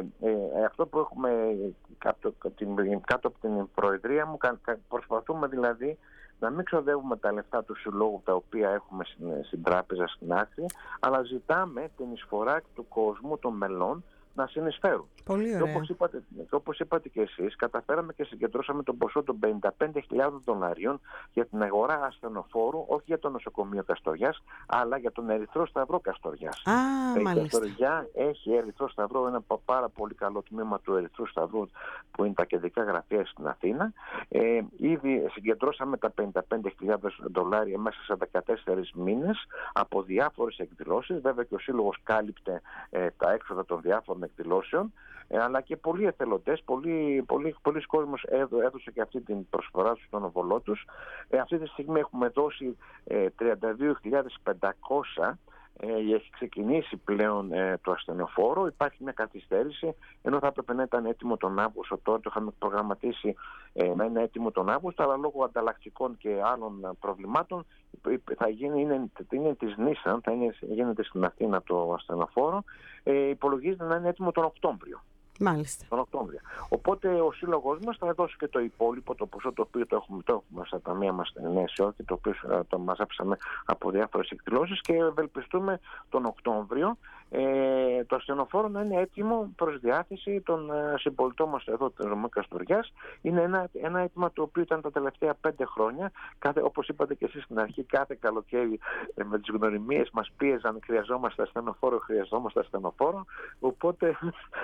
ε, αυτό που έχουμε κάτω, κάτω από την Προεδρία μου, προσπαθούμε δηλαδή να μην ξοδεύουμε τα λεφτά του συλλόγου τα οποία έχουμε στην, στην τράπεζα στην άκρη, αλλά ζητάμε την εισφορά του κόσμου των μελών να συνεισφέρουν. Πολύ ωραία. Και όπως είπατε, και όπως είπατε και εσείς, καταφέραμε και συγκεντρώσαμε τον ποσό των πενήντα πέντε χιλιάδες δολαρίων για την αγορά ασθενοφόρου, όχι για το νοσοκομείο Καστοριάς, αλλά για τον Ερυθρό Σταυρό Καστοριάς. Α, η μάλιστα. Καστοριά έχει Ερυθρό Σταυρό, ένα πάρα πολύ καλό τμήμα του Ερυθρού Σταυρού που είναι τα κεντρικά γραφεία στην Αθήνα. Ε, ήδη συγκεντρώσαμε τα πενήντα πέντε χιλιάδες δολάρια μέσα σε δεκατέσσερις μήνες από διάφορες εκδηλώσεις. Βέβαια και ο Σύλλογος κάλυπτε ε, τα έξοδα των διάφορων των εκδηλώσεων, αλλά και πολλοί εθελοντές, πολλοί, πολλοί, πολλοί κόσμος έδωσε και αυτή την προσφορά στον οβολό τους. Ε, αυτή τη στιγμή έχουμε δώσει ε, τριάντα δύο χιλιάδες πεντακόσια. Ε, έχει ξεκινήσει πλέον ε, το ασθενοφόρο, υπάρχει μια καθυστέρηση, ενώ θα έπρεπε να ήταν έτοιμο τον Αύγουστο. Τώρα το είχαμε προγραμματίσει ε, να είναι έτοιμο τον Αύγουστο, αλλά λόγω ανταλλακτικών και άλλων προβλημάτων θα γίνει, είναι, είναι της Nissan, θα είναι, γίνεται στην Αθήνα το ασθενοφόρο, ε, υπολογίζεται να είναι έτοιμο τον Οκτώβριο. Μάλιστα. Τον Οκτώβριο. Οπότε ο σύλλογος μας θα δώσει και το υπόλοιπο, το ποσό το οποίο το έχουμε, το έχουμε στα ταμεία μας στην Νέα Υόρκη, το οποίο το μαζέψαμε από διάφορες εκδηλώσεις, και ευελπιστούμε τον Οκτώβριο ε, το ασθενοφόρο να είναι έτοιμο προς διάθεση των ε, συμπολιτών μας εδώ της Νομού Καστοριάς. Είναι ένα, ένα αίτημα το οποίο ήταν τα τελευταία πέντε χρόνια. Κάθε, όπως είπατε και εσείς στην αρχή, κάθε καλοκαίρι ε, με τις γνωριμίες μας πίεζαν, χρειαζόμαστε ασθενοφόρο, χρειαζόμαστε ασθενοφόρο. Οπότε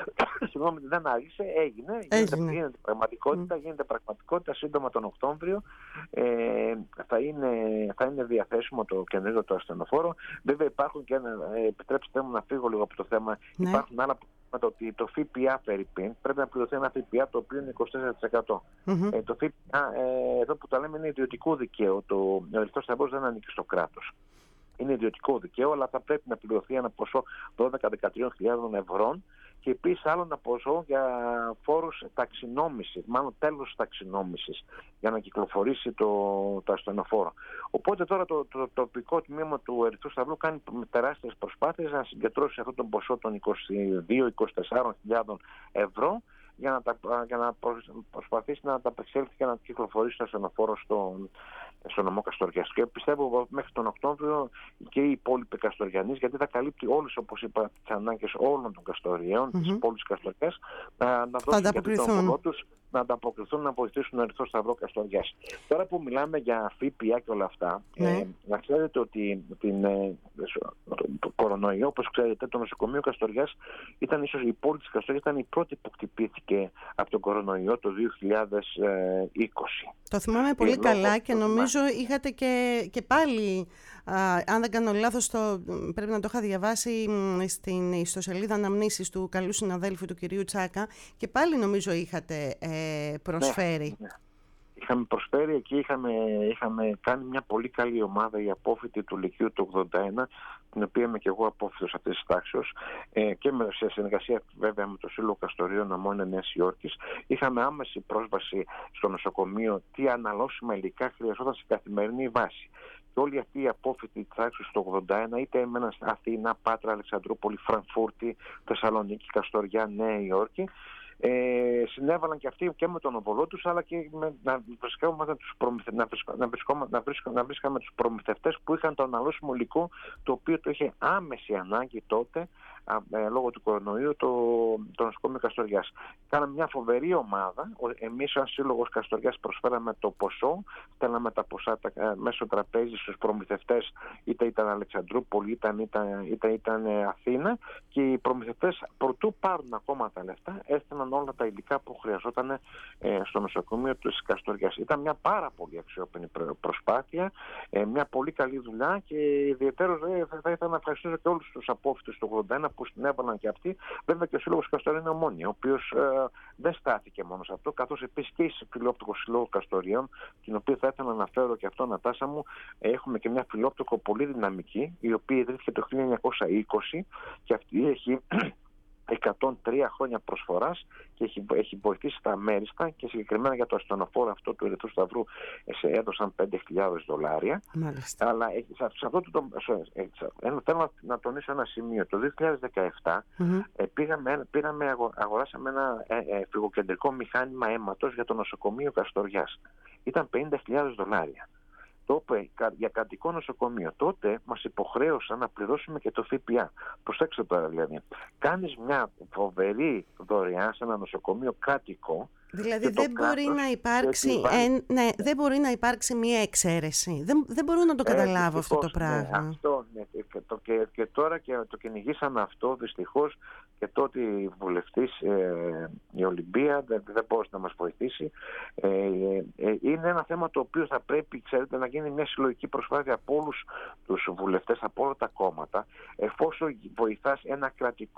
δεν άρχισε, έγινε, γίνεται, γίνεται πραγματικότητα, mm. γίνεται πραγματικότητα σύντομα τον Οκτώβριο. Ε, θα, είναι, θα είναι διαθέσιμο το καινούργιο το ασθενοφόρο. Βέβαια υπάρχουν και, ε, επιτρέψτε μου να φύγω λίγο από το θέμα, ναι. υπάρχουν άλλα προβλήματα, ότι το ΦΠΑ Φερρυπίν πρέπει να πληρωθεί ένα ΦΠΑ το οποίο είναι είκοσι τέσσερα τοις εκατό. Mm-hmm. Ε, το ΦΠΑ, ε, εδώ που τα λέμε, είναι ιδιωτικό δικαίωμα. Ο Ερυθρός Σταυρός δεν ανήκει στο κράτος. Είναι ιδιωτικό δικαίωμα, αλλά θα πρέπει να πληρωθεί ένα ποσό δώδεκα με δεκατρείς χιλιάδες ευρώ, και επίσης άλλο ένα ποσό για φόρους ταξινόμησης, μάλλον τέλος ταξινόμησης, για να κυκλοφορήσει το, το ασθενοφόρο. Οπότε τώρα το, το, το τοπικό τμήμα του Ερυθρού Σταυρού κάνει τεράστιες προσπάθειες να συγκεντρώσει αυτό το ποσό των είκοσι δύο με είκοσι τέσσερις χιλιάδες ευρώ, για να, τα, για να προσπαθήσει να ανταπεξέλθει και να κυκλοφορήσει το ασθενοφόρο στο, στο νομό Καστοριάς. Και πιστεύω μέχρι τον Οκτώβριο και οι υπόλοιποι Καστοριανείς, γιατί θα καλύπτει όλες, όπως είπα, τις ανάγκες όλων των Καστοριαίων, mm-hmm. της πόλης Καστοριάς, να, να δώσουν και τον οβολό τους, να ανταποκριθούν, να βοηθήσουν τον Ερυθρό Σταυρό Καστοριάς. Τώρα που μιλάμε για ΦΠΑ και όλα αυτά, mm. ε, να ξέρετε ότι την, ε, το κορονοϊό, όπως ξέρετε, το νοσοκομείο Καστοριάς ήταν ίσως, η πόλη της Καστοριάς ήταν η πρώτη που χτυπήθηκε από τον κορονοϊό το δύο χιλιάδες είκοσι. Το θυμάμαι πολύ ε, καλά λόγω, και νομίζω ναι. είχατε και, και πάλι, α, αν δεν κάνω λάθος, το, πρέπει να το είχα διαβάσει στην ιστοσελίδα αναμνήσεις του καλού συναδέλφου του κυρίου Τσάκα, και πάλι νομίζω είχατε ε, προσφέρει. Ναι, ναι. Είχαμε προσφέρει εκεί, είχαμε, είχαμε κάνει μια πολύ καλή ομάδα, η απόφοιτη του Λυκείου του ογδόντα ένα, την οποία είμαι και εγώ απόφοιτος αυτής της τάξεως, ε, και με, σε συνεργασία βέβαια με το Σύλλογο Καστορίων Αμμών Νέας Υόρκης. Είχαμε άμεση πρόσβαση στο νοσοκομείο, τι αναλώσιμα υλικά χρειαζόταν σε καθημερινή βάση. Και όλη αυτή η απόφοιτη τάξη στο ογδόντα ένα, είτε έμεναν στην Αθήνα, Πάτρα, Αλεξανδρούπολη, Φραγκφούρτη, Θεσσαλονίκη, Καστοριά, Νέα Υόρκη, Ε, συνέβαλαν και αυτοί και με τον οβολό τους, αλλά και με, να, βρισκόμαστε τους προμηθε, να, βρισκό, να, βρισκόμα, να, βρισκό, να βρίσκαμε τους προμηθευτές που είχαν το αναλώσιμο υλικό, το οποίο το είχε άμεση ανάγκη τότε, α, ε, λόγω του κορονοϊού, το, το νοσοκομείο Καστοριάς. Κάναμε μια φοβερή ομάδα. Εμείς σαν Σύλλογος Καστοριάς προσφέραμε το ποσό, στέλναμε τα ποσά τα, ε, μέσω τραπέζι στους προμηθευτές, είτε ήταν Αλεξανδρούπολη, είτε ήταν, ήταν, ήταν, ήταν ε, Αθήνα, και οι προμηθευτές, προτού πάρουν ακόμα τα λεφτά, έστειλαν όλα τα υλικά που χρειαζόταν ε, στο νοσοκομείο της Καστοριάς. Ήταν μια πάρα πολύ αξιόπινη προσπάθεια, ε, μια πολύ καλή δουλειά, και ιδιαίτερως ε, θα ήθελα να ευχαριστήσω και όλους τους απόφοιτους του ογδόντα ένα που συνέβαλαν και αυτοί. Βέβαια και ο Σύλλογος Καστορίων Ομόνια, ο οποίος ε, δεν στάθηκε μόνο σε αυτό, καθώς επίσης και η Φιλόπτωκο Συλλόγου Καστορίων, την οποία θα ήθελα να αναφέρω και αυτό, Νατάσα μου, ε, έχουμε και μια Φιλόπτωκο πολύ δυναμική, η οποία ιδρύθηκε το χίλια εννιακόσια είκοσι, και αυτή έχει εκατόν τρία χρόνια προσφοράς και έχει, έχει βοηθήσει τα αμέριστα, και συγκεκριμένα για το ασθενοφόρο αυτό του Ερυθρού Σταυρού σε έδωσαν πέντε χιλιάδες δολάρια. Μάλιστα. Αλλά σε αυτό το, σε, θέλω να, να τονίσω ένα σημείο. Το δύο χιλιάδες δεκαεπτά mm-hmm. ε, πήγαμε, πήραμε, αγοράσαμε ένα ε, ε, φυγοκεντρικό μηχάνημα αίματος για το νοσοκομείο Καστοριάς. Ήταν πενήντα χιλιάδες δολάρια. Το είπε για κρατικό νοσοκομείο. Τότε μας υποχρέωσαν να πληρώσουμε και το ΦΠΑ. Προσέξτε τώρα, δηλαδή. Κάνεις μια φοβερή δωρεά σε ένα νοσοκομείο κρατικό. Δηλαδή δεν μπορεί, να υπάρξει, ε, ναι, δεν μπορεί να υπάρξει μια εξαίρεση. Δεν, δεν μπορώ να το καταλάβω ε, αυτό το πράγμα. Ναι, αυτό, ναι, και, το, και, και τώρα και το κυνηγήσαμε αυτό, δυστυχώς, και τότε η βουλευτής ε, η Ολυμπία δεν, δεν μπορούσε να μας βοηθήσει. Ε, ε, είναι ένα θέμα το οποίο θα πρέπει, ξέρετε, να γίνει μια συλλογική προσπάθεια από όλους τους βουλευτές, από όλα τα κόμματα, εφόσον βοηθάς ένα κρατικό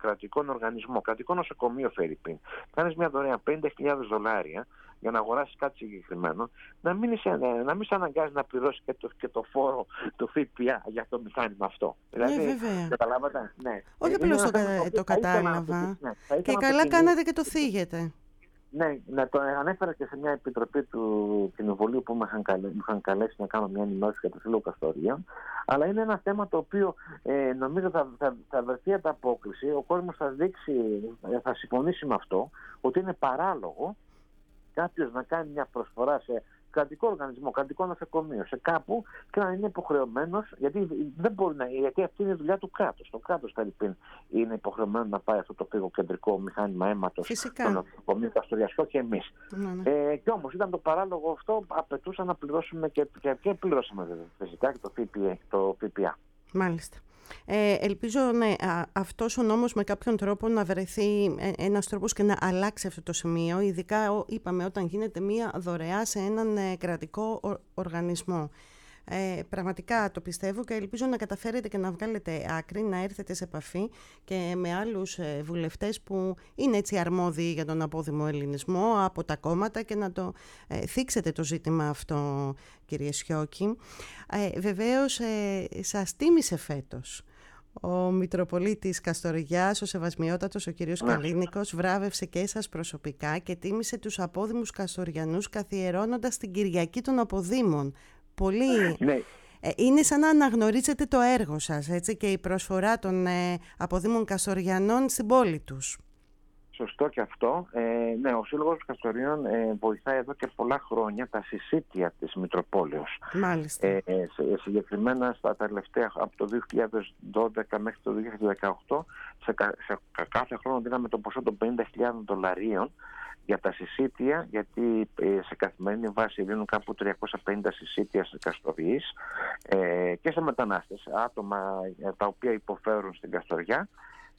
κρατικό οργανισμό, κρατικό νοσοκομείο φερρυπίν, κάνεις μια δωρεά πενήντα χιλιάδες δολάρια για να αγοράσεις κάτι συγκεκριμένο, να μην, είσαι, να μην σε αναγκάζει να πληρώσεις και το, και το φόρο του ΦΠΑ για το μηχάνημα αυτό. Ναι, δηλαδή, βέβαια. Καταλάβατε. Ναι. Όχι απλώς το, κα, το κατάλαβα. Ναι, και καλά το κάνατε και το θίγετε. Ναι, να το ανέφερα και σε μια επιτροπή του Κοινοβουλίου που με είχαν καλέσει να κάνω μια ενημέρωση για το Σύλλογο Καστορίων. Αλλά είναι ένα θέμα το οποίο ε, νομίζω θα, θα, θα βρεθεί ανταπόκριση. Ο κόσμος θα δείξει, θα συμφωνήσει με αυτό, ότι είναι παράλογο κάποιος να κάνει μια προσφορά σε κρατικό οργανισμό, κρατικό νοσοκομείο, σε κάπου και να είναι υποχρεωμένος, γιατί δεν μπορεί να, γιατί αυτή είναι η δουλειά του κράτους. Το κράτος Φερρυπίν είναι υποχρεωμένο να πάει αυτό το φυγοκεντρικό μηχάνημα αίματος στο νοσοκομείο Καστοριασιό και εμείς. Ναι, ναι. Ε, και όμως ήταν το παράλογο αυτό, απαιτούσα να πληρώσουμε και, και, και πληρώσαμε βέβαια φυσικά και το ΦΠΑ. Το ΦΠΑ. Μάλιστα. Ε, ελπίζω ναι, α, αυτός ο νόμος με κάποιον τρόπο να βρεθεί ε, ένας τρόπος και να αλλάξει αυτό το σημείο, ειδικά ο, είπαμε όταν γίνεται μία δωρεά σε έναν ε, κρατικό ο, οργανισμό. Ε, πραγματικά το πιστεύω και ελπίζω να καταφέρετε και να βγάλετε άκρη, να έρθετε σε επαφή και με άλλους ε, βουλευτές που είναι έτσι αρμόδιοι για τον απόδημο ελληνισμό από τα κόμματα και να το ε, θίξετε το ζήτημα αυτό, κύριε Σιώκη. Ε, βεβαίως ε, σας τίμησε φέτος ο Μητροπολίτης Καστοριάς, ο Σεβασμιότατος, ο κύριος ναι. Καλίνικος, βράβευσε και εσάς προσωπικά και τίμησε τους απόδημους Καστοριανούς καθιερώνοντας την Κυριακή των Αποδήμων. Πολύ. Ναι. Ε, είναι σαν να αναγνωρίζετε το έργο σας, έτσι, και η προσφορά των ε, αποδήμων Καστοριανών στην πόλη τους. Σωστό και αυτό. Ε, ναι, ο Σύλλογος Καστοριών ε, βοηθάει εδώ και πολλά χρόνια τα συσίτια της Μητροπόλεως. Μάλιστα. Ε, ε, συγκεκριμένα στα τελευταία, από το δύο χιλιάδες δώδεκα μέχρι το δύο χιλιάδες δεκαοκτώ, σε, σε κάθε χρόνο δίναμε το ποσό των πενήντα χιλιάδες δολαρίων για τα συσίτια, γιατί ε, σε καθημερινή βάση δίνουν κάπου τριακόσια πενήντα συσίτια σε Καστοριείς ε, και σε μετανάστες, άτομα τα οποία υποφέρουν στην Καστοριά.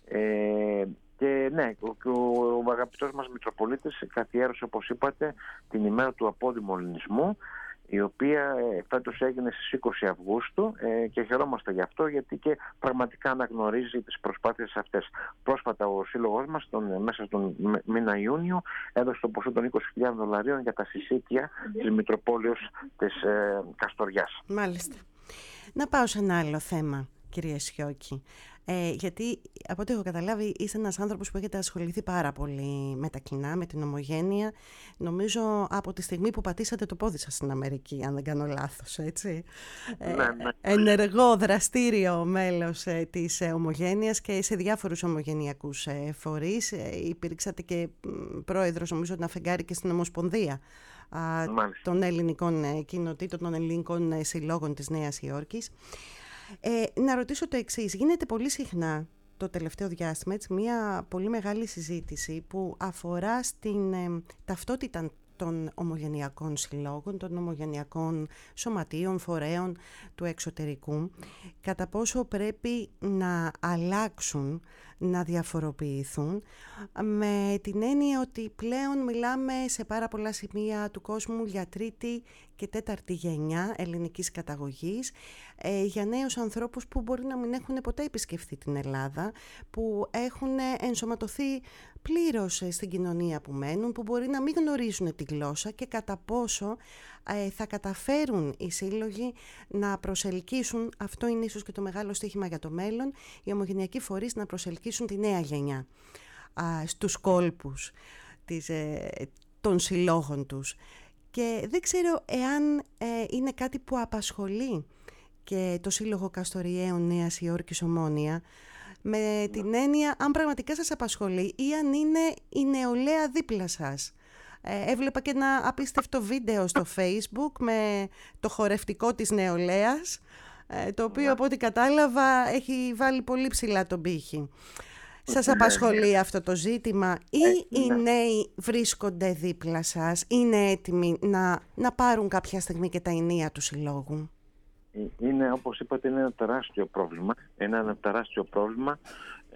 Ε, και ναι, ο, ο, ο αγαπητός μας Μητροπολίτης καθιέρωσε, όπως είπατε, την ημέρα του απόδημου ελληνισμού, η οποία ε, φέτος έγινε στις είκοσι Αυγούστου ε, και χαιρόμαστε γι' αυτό, γιατί και πραγματικά αναγνωρίζει τις προσπάθειες αυτές. Πρόσφατα ο σύλλογος μας τον, μέσα στον μήνα Ιούνιο έδωσε το ποσό των είκοσι χιλιάδες δολαρίων για τα συσίτια της Μητροπόλεως της ε, Καστοριάς. Μάλιστα. Να πάω σε ένα άλλο θέμα, κυρία Σιώκη. Ε, γιατί από ό,τι έχω καταλάβει είστε ένας άνθρωπος που έχετε ασχοληθεί πάρα πολύ με τα κοινά, με την ομογένεια. Νομίζω από τη στιγμή που πατήσατε το πόδι σας στην Αμερική, αν δεν κάνω λάθος, έτσι. Ναι, ναι. Ε, ενεργό, δραστήριο μέλος ε, της ε, ομογένειας και σε διάφορους ομογενειακούς ε, φορείς. Ε, υπήρξατε και πρόεδρος, νομίζω, να φεγγάρει και στην Ομοσπονδία α, των ελληνικών ε, κοινοτήτων, των ελληνικών ε, συλλόγων της Νέας Υόρκης. Ε, να ρωτήσω το εξής. Γίνεται πολύ συχνά το τελευταίο διάστημα έτσι, μια πολύ μεγάλη συζήτηση που αφορά στην ε, ταυτότητα των ομογενειακών συλλόγων, των ομογενειακών σωματείων, φορέων του εξωτερικού, κατά πόσο πρέπει να αλλάξουν, να διαφοροποιηθούν, με την έννοια ότι πλέον μιλάμε σε πάρα πολλά σημεία του κόσμου για τρίτη και τέταρτη γενιά ελληνικής καταγωγής, ε, για νέους ανθρώπους που μπορεί να μην έχουν ποτέ επισκεφθεί την Ελλάδα, που έχουν ενσωματωθεί πλήρως στην κοινωνία που μένουν, που μπορεί να μην γνωρίζουν τη γλώσσα και κατά πόσο ε, θα καταφέρουν οι σύλλογοι να προσελκύσουν, αυτό είναι ίσως και το μεγάλο στοίχημα για το μέλλον, οι ομογενειακοί φορείς να προσελκύσουν τη νέα γενιά α, στους κόλπους της, ε, των συλλόγων τους. Και δεν ξέρω εάν ε, είναι κάτι που απασχολεί και το Σύλλογο Καστοριαίων Νέας Υόρκης Ομόνοια, με την έννοια αν πραγματικά σας απασχολεί ή αν είναι η νεολαία δίπλα σας. Ε, έβλεπα και ένα απίστευτο βίντεο στο Facebook με το χορευτικό της νεολαίας, ε, το οποίο από ό,τι κατάλαβα έχει βάλει πολύ ψηλά τον πύχη. Σας απασχολεί αυτό το ζήτημα ή οι νέοι βρίσκονται δίπλα σας, είναι έτοιμοι να, να πάρουν κάποια στιγμή και τα ενία του συλλόγου? Είναι, όπως είπατε, είναι ένα τεράστιο πρόβλημα. Είναι ένα τεράστιο πρόβλημα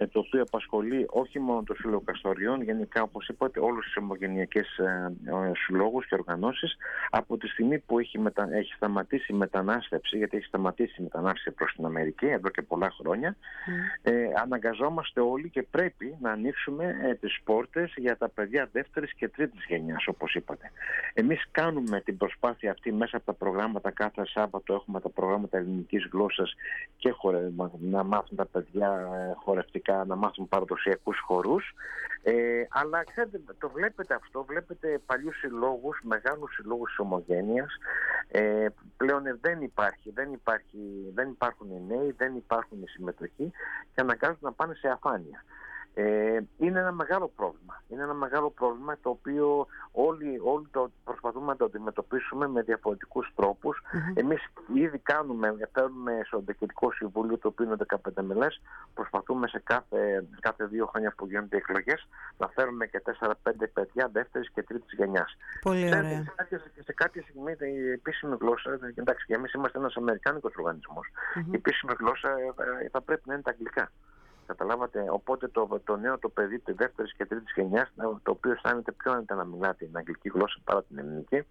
το οποίο απασχολεί όχι μόνο το Σύλλογο Καστοριών, γενικά όπως είπατε όλους τους ομογενειακές συλλόγους και οργανώσεις, από τη στιγμή που έχει, μετα... έχει σταματήσει η μετανάστευση, γιατί έχει σταματήσει η μετανάστευση προς την Αμερική εδώ και πολλά χρόνια, mm. ε, αναγκαζόμαστε όλοι και πρέπει να ανοίξουμε ε, τις πόρτες για τα παιδιά δεύτερης και τρίτης γενιάς, όπως είπατε. Εμείς κάνουμε την προσπάθεια αυτή μέσα από τα προγράμματα. Κάθε Σάββατο έχουμε τα προγράμματα ελληνικής γλώσσας και χορε... να μάθουν τα παιδιά ε, χορευτικά, να μάθουν παραδοσιακούς χορούς. Ε, αλλά ξέρετε, το βλέπετε αυτό, βλέπετε παλιούς συλλόγους, μεγάλους συλλόγους της ομογένειας. Ε, πλέον δεν υπάρχει, δεν υπάρχει, δεν υπάρχουν οι νέοι, δεν υπάρχουν οι συμμετοχή και αναγκάζονται να πάνε σε αφάνεια. Ε, είναι ένα μεγάλο πρόβλημα. Είναι ένα μεγάλο πρόβλημα το οποίο όλοι, όλοι το προσπαθούμε να το αντιμετωπίσουμε με διαφορετικούς τρόπους. Mm-hmm. Εμείς ήδη κάνουμε, παίρνουμε στο Διοικητικό Συμβούλιο, το οποίο είναι δεκαπέντε μελές, προσπαθούμε σε κάθε, κάθε δύο χρόνια που γίνονται εκλογές να φέρουμε και τέσσερα πέντε παιδιά δεύτερης και τρίτης γενιάς. Πολύ ωραία. Σε, σε, σε κάποια στιγμή η επίσημη γλώσσα, εντάξει, και εμείς είμαστε ένας αμερικάνικος οργανισμός, mm-hmm. η επίσημη γλώσσα θα πρέπει να είναι τα αγγλικά. Καταλάβατε, οπότε το, το νέο το παιδί τη δεύτερη και τρίτη γενιά, το οποίο αισθάνεται πιο άνετα να μιλά την αγγλική γλώσσα παρά την ελληνική,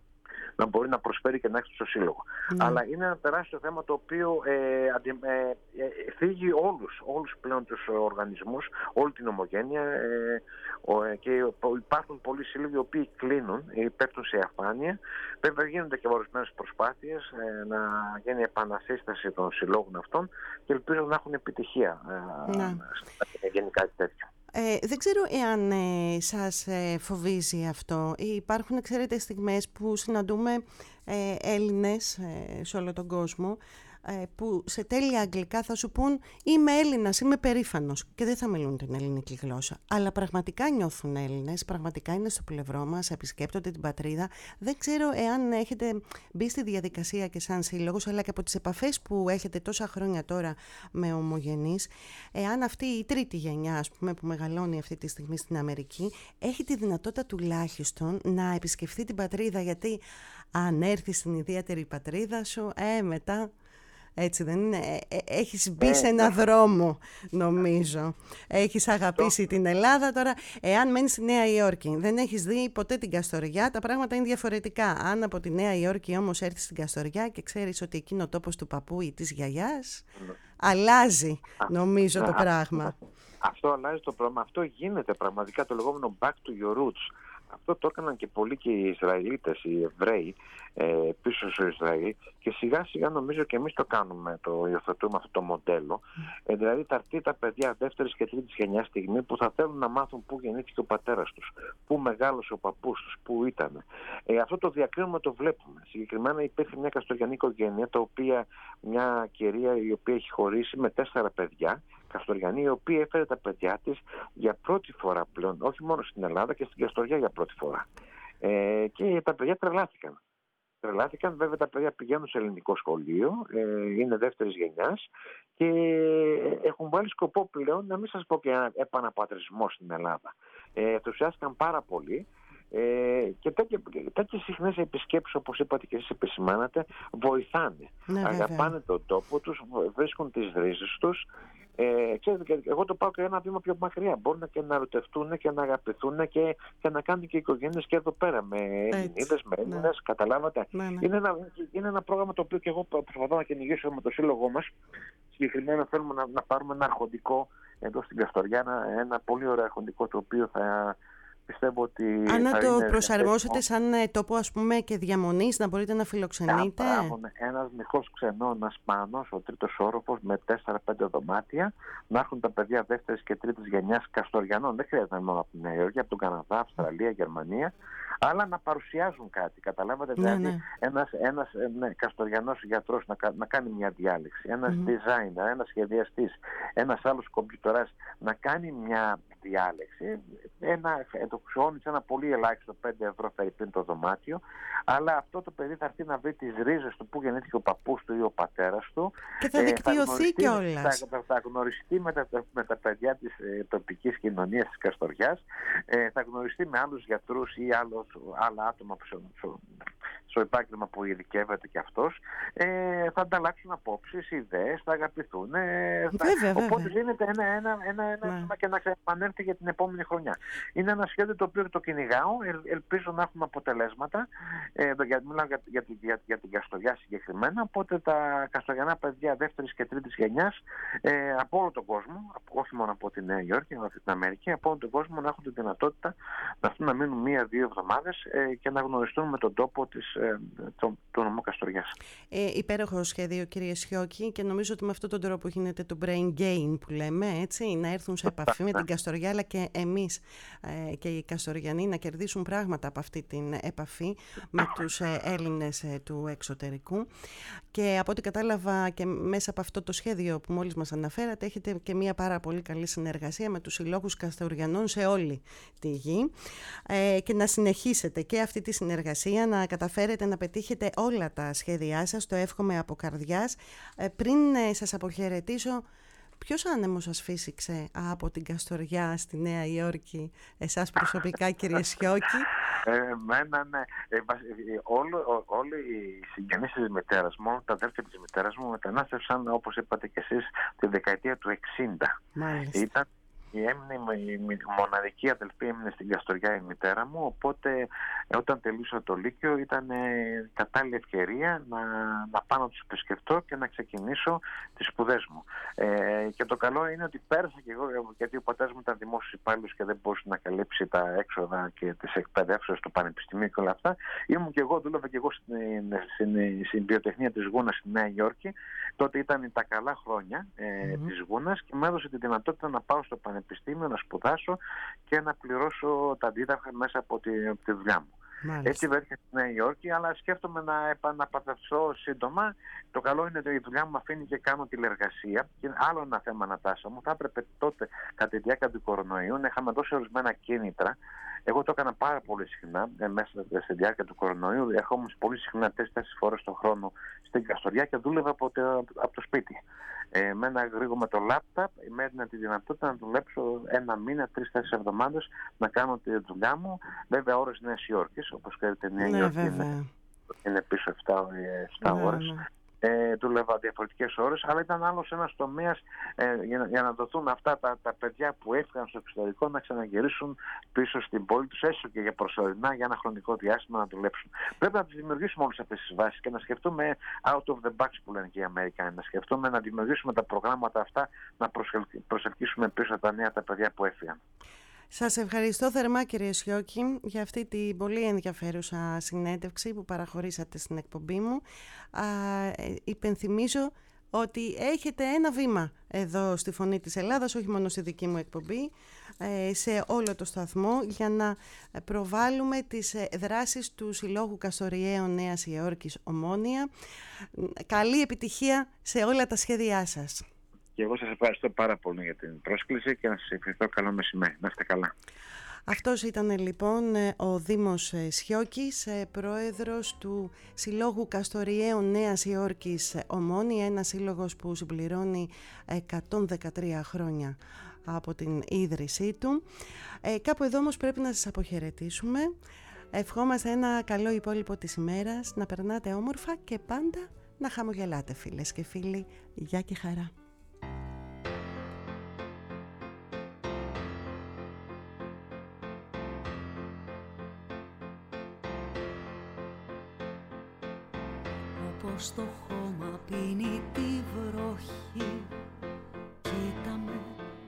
να μπορεί να προσφέρει και να έχει στο σύλλογο. Mm. Αλλά είναι ένα τεράστιο θέμα το οποίο ε, αντι, ε, ε, φύγει όλους, όλους πλέον τους οργανισμούς, όλη την ομογένεια ε, ο, ε, και υπάρχουν πολλοί σύλλογοι οι οποίοι κλείνουν ή πέφτουν σε αφάνεια. Βέβαια γίνονται και ορισμένες προσπάθειες ε, να γίνει επανασύσταση των συλλόγων αυτών και ελπίζω να έχουν επιτυχία ε, mm. γενικά τέτοιο. Ε, δεν ξέρω εάν ε, σας ε, φοβίζει αυτό. Υπάρχουν, ξέρετε, στιγμές που συναντούμε ε, Έλληνες ε, σε όλο τον κόσμο ε, που σε τέλεια αγγλικά θα σου πούν «Είμαι Έλληνας, είμαι περήφανος» και δεν θα μιλούν την ελληνική γλώσσα. Αλλά πραγματικά νιώθουν Έλληνες, πραγματικά είναι στο πλευρό μας, επισκέπτονται την πατρίδα. Δεν ξέρω εάν έχετε μπει στη διαδικασία και σαν σύλλογος, αλλά και από τις επαφές που έχετε τόσα χρόνια τώρα με ομογενείς, εάν αυτή η τρίτη γενιά, ας πούμε, που μεγαλώνει αυτή τη στιγμή στην Αμερική, έχει τη δυνατότητα τουλάχιστον να επισκεφθεί την πατρίδα, γιατί αν έρθει στην ιδιαίτερη πατρίδα σου, ε, μετά... Έτσι δεν είναι? Ε, έχεις μπει σε ένα δρόμο, νομίζω. Έχεις αγαπήσει την Ελλάδα. Τώρα, εάν μένεις στη Νέα Υόρκη, δεν έχεις δει ποτέ την Καστοριά, τα πράγματα είναι διαφορετικά. Αν από τη Νέα Υόρκη όμως έρθεις στην Καστοριά και ξέρεις ότι εκείνο ο τόπος του παππού ή της γιαγιάς, αλλάζει, νομίζω, το πράγμα. Αυτό αλλάζει το πράγμα. Αυτό γίνεται πραγματικά, το λεγόμενο back to your roots. Αυτό το έκαναν και πολλοί και οι Ισραηλίτες, οι Εβραίοι ε, πίσω στο Ισραήλ, και σιγά σιγά νομίζω και εμείς το κάνουμε, το υιοθετούμε αυτό το μοντέλο. Ε, δηλαδή θα έρθει τα παιδιά δεύτερης και τρίτης γενιάς στιγμή που θα θέλουν να μάθουν πού γεννήθηκε ο πατέρας τους, πού μεγάλωσε ο παππούς τους, πού ήταν. Ε, αυτό το διακρίνουμε, το βλέπουμε. Συγκεκριμένα υπήρχε μια καστοριανή οικογένεια, τα οποία, μια κυρία η οποία έχει χωρίσει με τέσσερα παιδιά, Καστοριανή, η οποία έφερε τα παιδιά της για πρώτη φορά πλέον, όχι μόνο στην Ελλάδα και στην Καστοριά για πρώτη φορά. Ε, και τα παιδιά τρελάθηκαν. Τρελάθηκαν, βέβαια τα παιδιά πηγαίνουν σε ελληνικό σχολείο, ε, είναι δεύτερης γενιάς και έχουν βάλει σκοπό πλέον, να μην σας πω και ένα επαναπατρισμό στην Ελλάδα. Ε, ενθουσιάστηκαν πάρα πολύ. Ε, και τέτοιες συχνές επισκέψεις, όπως είπατε και εσείς επισημάνατε, βοηθάνε. Ναι, αγαπάνε τον τόπο τους, βρίσκουν τις ρίζες τους. Ε, ξέρετε, εγώ το πάω και ένα βήμα πιο μακριά. Μπορούν και να ρωτευτούν και να αγαπηθούν και, και να κάνουν και οικογένειες και εδώ πέρα με Ελληνίδες, με Έλληνες. Ναι. Καταλάβατε. Ναι, ναι. Είναι, ένα, είναι ένα πρόγραμμα το οποίο και εγώ προσπαθώ να κυνηγήσω με το σύλλογό μας. Συγκεκριμένα θέλουμε να, να πάρουμε ένα αρχοντικό εδώ στην Καστοριά, ένα, ένα πολύ ωραίο αρχοντικό το οποίο θα. Πιστεύω ότι αν να το προσαρμόσετε σαν τόπο, ας πούμε, και διαμονής, να μπορείτε να φιλοξενείτε. Ένας μικρός ξενώνας πάνω, ο τρίτος όροφος, με τέσσερα πέντε δωμάτια, να έρχουν τα παιδιά δεύτερης και τρίτης γενιάς Καστοριανών. Δεν χρειάζεται να είναι μόνο από την Νέα Υόρκη, από τον Καναδά, Αυστραλία, Γερμανία, αλλά να παρουσιάζουν κάτι. Καταλάβατε, ναι, δηλαδή, ναι. ένας, ένας ναι, Καστοριανός γιατρός να, να κάνει μια διάλεξη, ένας mm-hmm. designer, ένας σχεδιαστής, ένας άλλος κομπιουτεράς να κάνει μια διάλεξη. Ένα, το ξεώνει σε ένα πολύ ελάχιστο πέντε ευρώ περίπου το δωμάτιο, αλλά αυτό το παιδί θα έρθει να βρει τις ρίζες του, που γεννήθηκε ο παππούς του ή ο πατέρας του, και θα δικτυωθεί ε, κιόλας. Θα, θα γνωριστεί με τα, με τα παιδιά της ε, τοπικής κοινωνίας της Καστοριάς, ε, θα γνωριστεί με άλλους γιατρούς ή άλλους, άλλα άτομα που στις στο επάγγελμα που ειδικεύεται κι αυτός, ε, θα ανταλλάξουν απόψεις, ιδέες, θα αγαπηθούν. Ε, θα... Βέβαια, Οπότε βέβαια. δίνεται ένα, ένα, ένα, ένα Ναι. και να επανέλθει για την επόμενη χρονιά. Είναι ένα σχέδιο το οποίο το κυνηγάω, ελ, ελπίζω να έχουμε αποτελέσματα. Ε, για, μιλάω για, για, για, για την Καστοριά συγκεκριμένα, οπότε τα καστοριανά παιδιά δεύτερης και τρίτης γενιάς ε, από όλο τον κόσμο, όχι μόνο από τη Νέα Υόρκη, αλλά από την Αμερική, από όλο τον κόσμο να έχουν τη δυνατότητα να αυτούν να μείνουν μία-δύο εβδομάδες ε, και να γνωριστούν με τον τόπο της, ε, το, του νομού Καστοριάς. Ε, υπέροχο σχέδιο, κύριε Σιώκη, και νομίζω ότι με αυτόν τον τρόπο γίνεται το brain gain που λέμε, έτσι, να έρθουν σε επαφή με την Καστοριά, αλλά και εμείς ε, και οι Καστοριανοί να κερδίσουν πράγματα από αυτή την επαφή με τους ε, Έλληνες ε, του εξωτερικού. Και από ό,τι κατάλαβα και μέσα από αυτό το σχέδιο που μόλις μας αναφέρατε, έχετε και μια πάρα πολύ καλή συνεργασία με τους συλλόγους Καστοριανών σε όλη τη γη ε, και να συνεχίσετε και αυτή τη συνεργασία, να καταφέρετε να πετύχετε όλα τα σχέδιά σας, το εύχομαι από καρδιάς. Ε, πριν ε, σας αποχαιρετήσω, ποιος άνεμος σας φύσηξε από την Καστοριά στη Νέα Υόρκη, εσάς προσωπικά, κύριε Σιώκη? Εμένα, ναι. Ε, όλο, όλοι οι συγγενείς της μητέρας μου, τα αδέρφια της μητέρας μου, μετανάστευσαν, όπως είπατε και εσείς, τη δεκαετία του εξήντα. Μάλιστα. Ήταν η, έμεινε, η μοναδική αδελφή έμεινε στην Καστοριά η μητέρα μου, οπότε όταν τελείωσα το Λύκειο ήταν ε, κατάλληλη ευκαιρία να, να πάω να τους επισκεφτώ και να ξεκινήσω τις σπουδές μου. Ε, και το καλό είναι ότι πέρασα και εγώ, γιατί ο πατέρας μου ήταν δημόσιος υπάλληλος και δεν μπορούσε να καλύψει τα έξοδα και τις εκπαιδεύσεις του πανεπιστημίου και όλα αυτά. Ήμουν και εγώ, δούλευα και εγώ στην, στην, στην βιοτεχνία της Γούνας στη Νέα Υόρκη. Τότε ήταν τα καλά χρόνια ε, mm-hmm. της Γούνας και μου έδωσε τη δυνατότητα να πάω στο πανεπιστήμιο, να σπουδάσω και να πληρώσω τα αντίταχα μέσα από τη, από τη δουλειά μου. Μάλιστα. Έτσι βρέθηκα στη Νέα Υόρκη, αλλά σκέφτομαι να επαναπατρευτώ σύντομα. Το καλό είναι ότι η δουλειά μου αφήνει και κάνω τηλεργασία. Και άλλο ένα θέμα, Νατάσα μου, θα έπρεπε τότε, κατά τη διάρκεια του κορονοϊού, να είχαμε δώσει ορισμένα κίνητρα. Εγώ το έκανα πάρα πολύ συχνά ε, μέσα στη διάρκεια του κορονοϊού. Ερχόμουν πολύ συχνά τέσσερις φορές το χρόνο στην Καστοριά και δούλευα από το, από το σπίτι. Ε, με ένα γρήγορο με το λάπτοπ, με έδινε τη δυνατότητα να δουλέψω ένα μήνα, τρεις-τέσσερις εβδομάδες, να κάνω τη δουλειά μου. Βέβαια, ώρες Νέας Υόρκης, όπως ξέρετε, η Νέα ναι, Υόρκη είναι, είναι πίσω επτά ώρες. Ναι. Ε, δούλευα διαφορετικές ώρες, αλλά ήταν άλλος ένας τομέας ε, για, για να δοθούν αυτά τα, τα παιδιά που έφυγαν στο εξωτερικό να ξαναγυρίσουν πίσω στην πόλη τους, έστω και για προσωρινά, για ένα χρονικό διάστημα να δουλέψουν. Πρέπει να τις δημιουργήσουμε όλες αυτές τις βάσεις και να σκεφτούμε out of the box που λένε και οι Αμερικάνοι. Να σκεφτούμε να δημιουργήσουμε τα προγράμματα αυτά, να προσελκύσουμε πίσω τα νέα τα παιδιά που έφυγαν. Σας ευχαριστώ θερμά, κύριε Σιώκη, για αυτή την πολύ ενδιαφέρουσα συνέντευξη που παραχωρήσατε στην εκπομπή μου. Α, υπενθυμίζω ότι έχετε ένα βήμα εδώ στη Φωνή της Ελλάδας, όχι μόνο στη δική μου εκπομπή, σε όλο το σταθμό, για να προβάλλουμε τις δράσεις του Συλλόγου Καστοριαίων Νέας Υόρκης Ομόνοια. Καλή επιτυχία σε όλα τα σχέδιά σας. Και εγώ σας ευχαριστώ πάρα πολύ για την πρόσκληση και να σας ευχηθώ καλό μεσημέρι. Να είστε καλά. Αυτός ήταν λοιπόν ο Δήμος Σιώκης, πρόεδρος του Συλλόγου Καστοριαίων Νέας Υόρκης Ομόνοια, ένας σύλλογος που συμπληρώνει εκατόν δεκατρία χρόνια από την ίδρυσή του. Ε, κάπου εδώ όμως πρέπει να σας αποχαιρετήσουμε. Ευχόμαστε ένα καλό υπόλοιπο της ημέρας, να περνάτε όμορφα και πάντα να χαμογελάτε, φίλες και φίλοι. Γεια και χαρά. Όπως το χώμα πίνει τη βροχή, κοίτα με,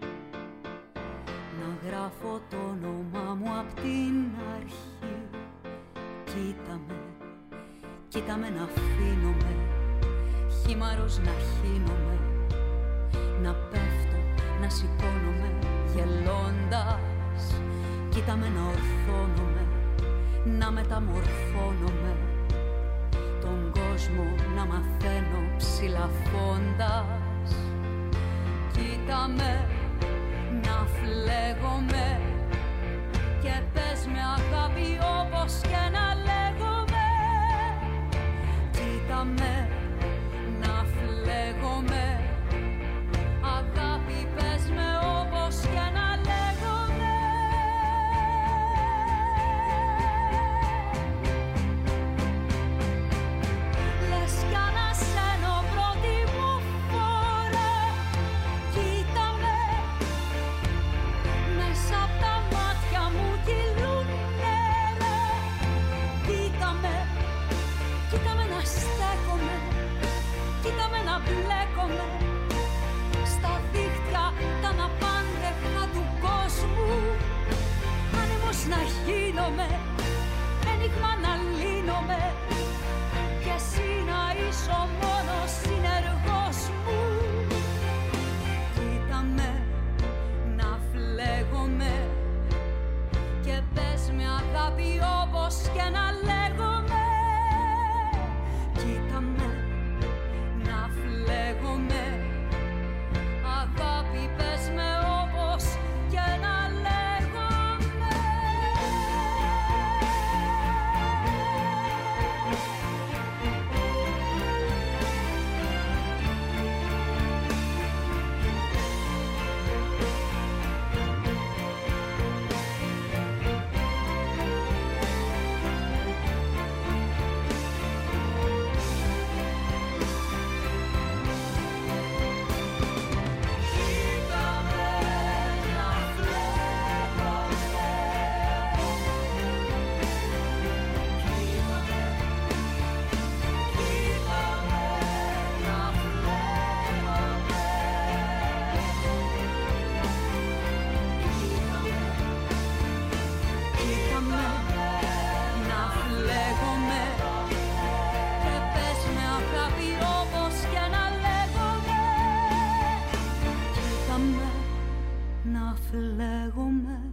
να γράφω το όνομά μου απ' την αρχή. Κοίτα με, κοίτα με να αφήνομαι, χήμαρος να χύνομαι, να πέφτω, να σηκώνομαι γελώντας. Κοίτα με να ορθώνομαι, να μεταμορφώνομαι, τον κόσμο να μαθαίνω ψηλαφώντας. Κοίτα με να φλέγομαι και πες με αγάπη όπως και να λέγομαι. Κοίτα με να φλέγομαι, αγάπη πες με όπως και να λέγομαι. να χύνομαι, ένιγμα να λύνομαι και εσύ να είσαι ο μόνος συνεργός μου. Κοίτα με να φλέγομαι και πες με αγάπη όπως και να λέγομαι. Κοίτα με να φλέγομαι, αγάπη πες με όπως και να λέγομαι. Να φλέγομαι